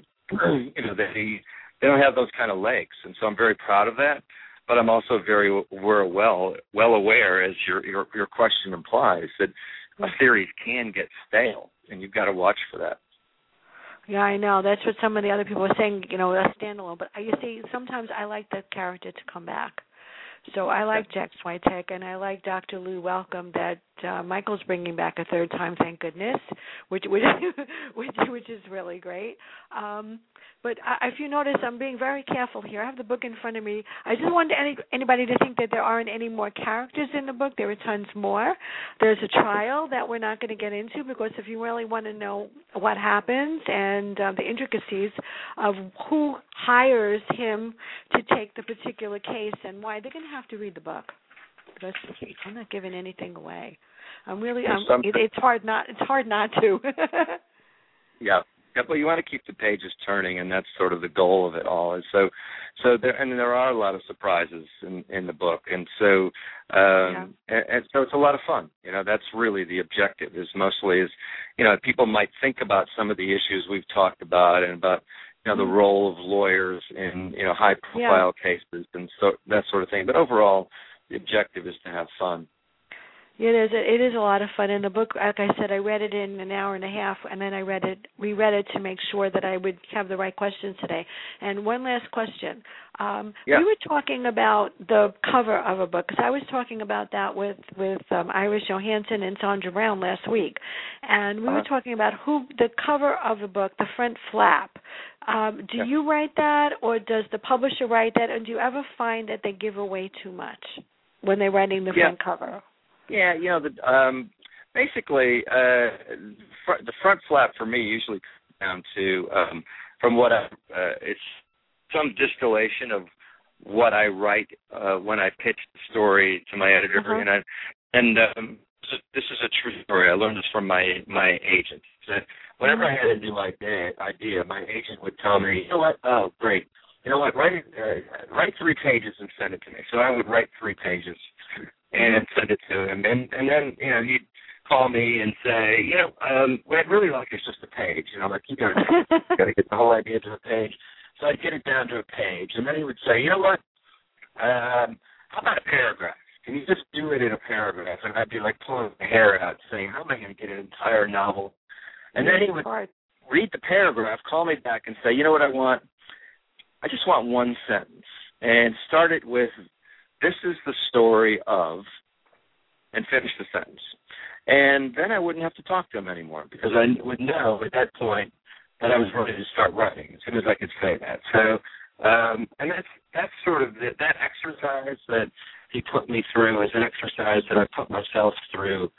they don't have those kind of legs, and so I'm very proud of that. But I'm also very well aware, as your question implies, that a series can get stale, and you've got to watch for that. Yeah, I know. That's what some of the other people are saying, a standalone. But you see, sometimes I like the character to come back. So I like Jack Switek, and I like Dr. Lou Welcome that Michael's bringing back a third time, thank goodness, which is really great. But if you notice, I'm being very careful here. I have the book in front of me. I just want anybody to think that there aren't any more characters in the book. There are tons more. There's a trial that we're not going to get into, because if you really want to know what happens and the intricacies of who hires him to take the particular case and why, they're going to have to read the book. Because I'm not giving anything away. It's hard not to. Yeah. Well, you want to keep the pages turning, and that's sort of the goal of it all. And so there are a lot of surprises in the book, and so and so it's a lot of fun. That's really the objective. People might think about some of the issues we've talked about, and about the role of lawyers in high-profile cases and so that sort of thing. But overall, the objective is to have fun. It is a lot of fun. In the book, like I said, I read it in an hour and a half, and then I reread it to make sure that I would have the right questions today. And one last question. We were talking about the cover of a book, because I was talking about that with Iris Johansson and Sandra Brown last week. And we were talking about the cover of a book, the front flap. Do you write that, or does the publisher write that? And do you ever find that they give away too much when they're writing the front cover? Yeah, basically, the front flap for me usually comes down to from what it's some distillation of what I write when I pitch the story to my editor, this is a true story. I learned this from my agent. That whenever I had a new idea, my agent would tell me, you know what? Oh, great. You know what? Write 3 pages and send it to me. So I would write 3 pages and send it to him, and then he'd call me and say, what I'd really like is just a page. Like you got to get the whole idea to a page. So I'd get it down to a page, and then he would say, you know what? How about a paragraph? Can you just do it in a paragraph? And I'd be like pulling my hair out, saying, how am I going to get an entire novel? And then he would read the paragraph, call me back, and say, you know what I want? I just want 1 sentence, and start it with, this is the story of, and finish the sentence. And then I wouldn't have to talk to him anymore, because I would know at that point that I was ready to start writing as soon as I could say that. So, and that's sort of that exercise that he put me through is an exercise that I put myself through,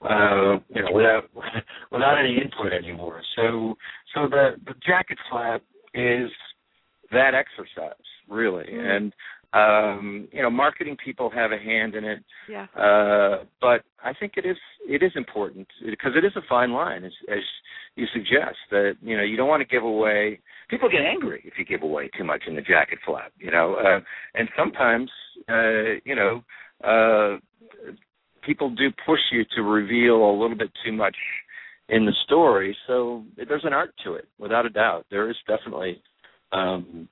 without any input anymore. So the jacket flap is that exercise, really. And marketing people have a hand in it. Yeah. But I think it is important because it is a fine line, as you suggest, that you don't want to give away. People get angry if you give away too much in the jacket flap, and sometimes people do push you to reveal a little bit too much in the story. So there's an art to it, without a doubt. There is definitely. You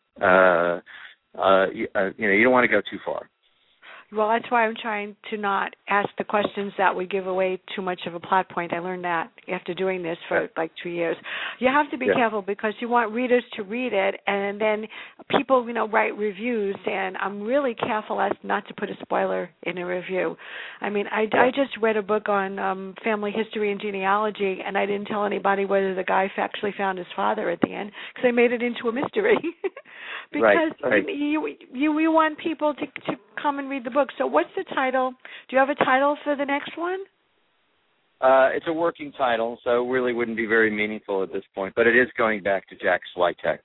don't want to go too far. Well, that's why I'm trying to not ask the questions that would give away too much of a plot point. I learned that after doing this for like 2 years. You have to be careful because you want readers to read it, and then people, write reviews, and I'm really careful as not to put a spoiler in a review. I mean, I just read a book on family history and genealogy, and I didn't tell anybody whether the guy actually found his father at the end because I made it into a mystery. Because you want people to come and read the book. So what's the title? Do you have a title for the next one? It's a working title, so it really wouldn't be very meaningful at this point, but it is going back to Jack Switek.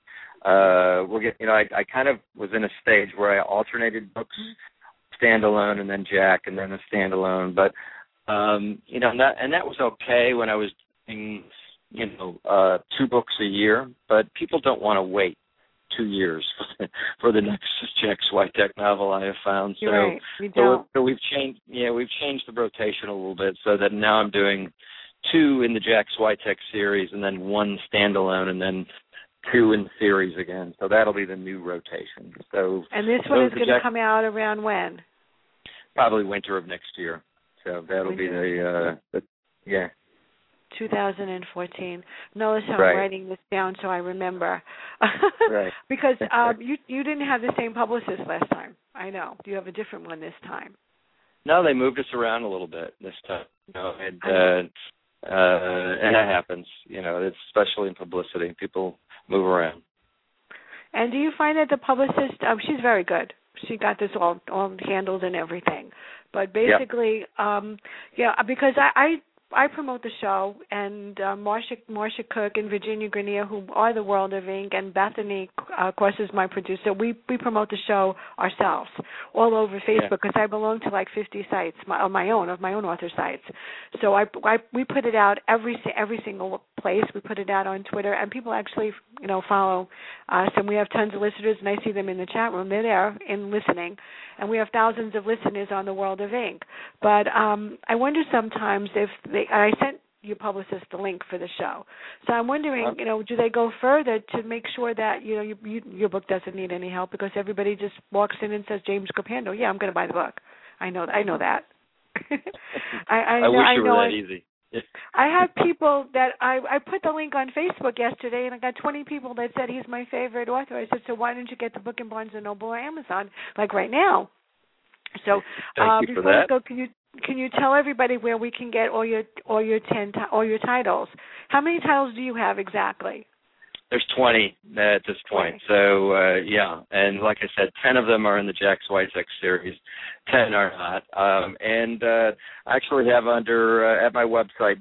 I kind of was in a stage where I alternated books, standalone, and then Jack, and then a standalone. But and that was okay when I was doing 2 books a year. But people don't want to wait 2 years for the next Jack Switek novel, I have found. So, right. We don't. So we've changed the rotation a little bit, so that now I'm doing 2 in the Jack Switek series, and then 1 standalone, and then 2 in the series again. So that'll be the new rotation. So. And this one is going to come out around when? Probably winter of next year. So that'll be the 2014. Notice how I'm writing this down so I remember. Right. Because you didn't have the same publicist last time. I know. Do you have a different one this time? No, they moved us around a little bit this time. And that happens. It's especially in publicity. People move around. And do you find that the publicist? She's very good. She got this all handled and everything. But basically, because I promote the show, and Marcia Cook and Virginia Grenier, who are the World of Ink, and Bethany, of course, is my producer. We promote the show ourselves all over Facebook because I belong to like 50 sites of my own author sites. So we put it out every single place. We put it out on Twitter, and people actually follow us. And we have tons of listeners, and I see them in the chat room. They're there and listening, and we have thousands of listeners on the World of Ink. But I wonder sometimes if I sent your publicist the link for the show. So I'm wondering, do they go further to make sure that your book doesn't need any help because everybody just walks in and says James Capando, I'm going to buy the book. I know that. I wish it were that easy. I have people that I put the link on Facebook yesterday, and I got 20 people that said he's my favorite author. I said, so why don't you get the book in Barnes & Noble or Amazon, like right now? So before we go, can you tell everybody where we can get all your titles? How many titles do you have exactly? There's 20 at this point. So, yeah. And like I said, 10 of them are in the Jack Switek series. 10 are not. And I actually have at my website,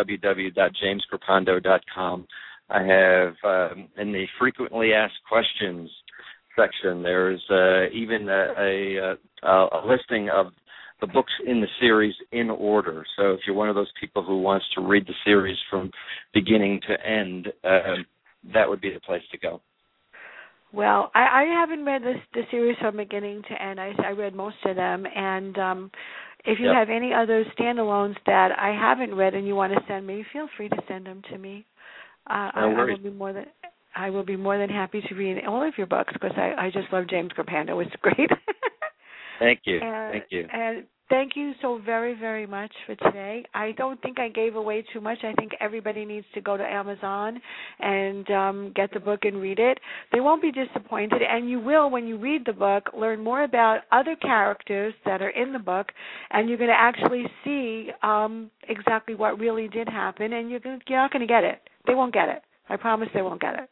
www.jamescrapondo.com, I have in the frequently asked questions section, there's even a listing of the books in the series in order. So if you're one of those people who wants to read the series from beginning to end, that would be the place to go. Well, I haven't read the series from beginning to end. I read most of them, and if you have any other standalones that I haven't read and you want to send me, feel free to send them to me. I will be more than happy to read all of your books because I just love James Crapando. It's great. Thank you. Thank you. And thank you so very, very much for today. I don't think I gave away too much. I think everybody needs to go to Amazon and get the book and read it. They won't be disappointed, and you will, when you read the book, learn more about other characters that are in the book, and you're going to actually see exactly what really did happen, and you're not going to get it. They won't get it. I promise they won't get it.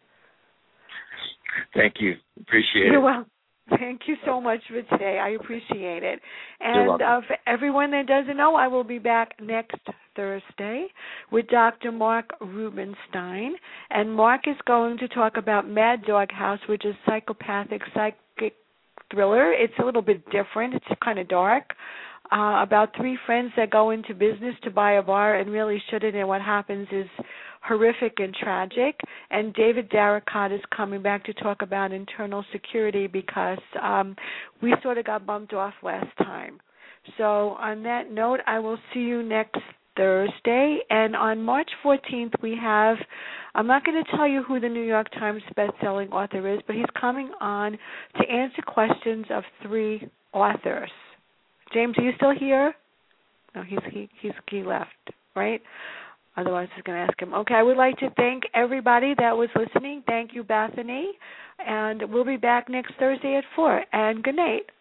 Thank you. Appreciate it. You're welcome. Thank you so much for today. I appreciate it. And for everyone that doesn't know, I will be back next Thursday with Dr. Mark Rubenstein. And Mark is going to talk about Mad Dog House, which is psychopathic psychic thriller. It's a little bit different. It's kind of dark. About three friends that go into business to buy a bar and really shouldn't, and what happens is horrific and tragic. And David Darracott is coming back to talk about internal security because we sort of got bumped off last time. So on that note, I will see you next Thursday. And on March 14th, we have, I'm not going to tell you who the New York Times bestselling author is, but he's coming on to answer questions of three authors. James, are you still here? No, he left, right? Otherwise, I was going to ask him. Okay, I would like to thank everybody that was listening. Thank you, Bethany. And we'll be back next Thursday at 4. And good night.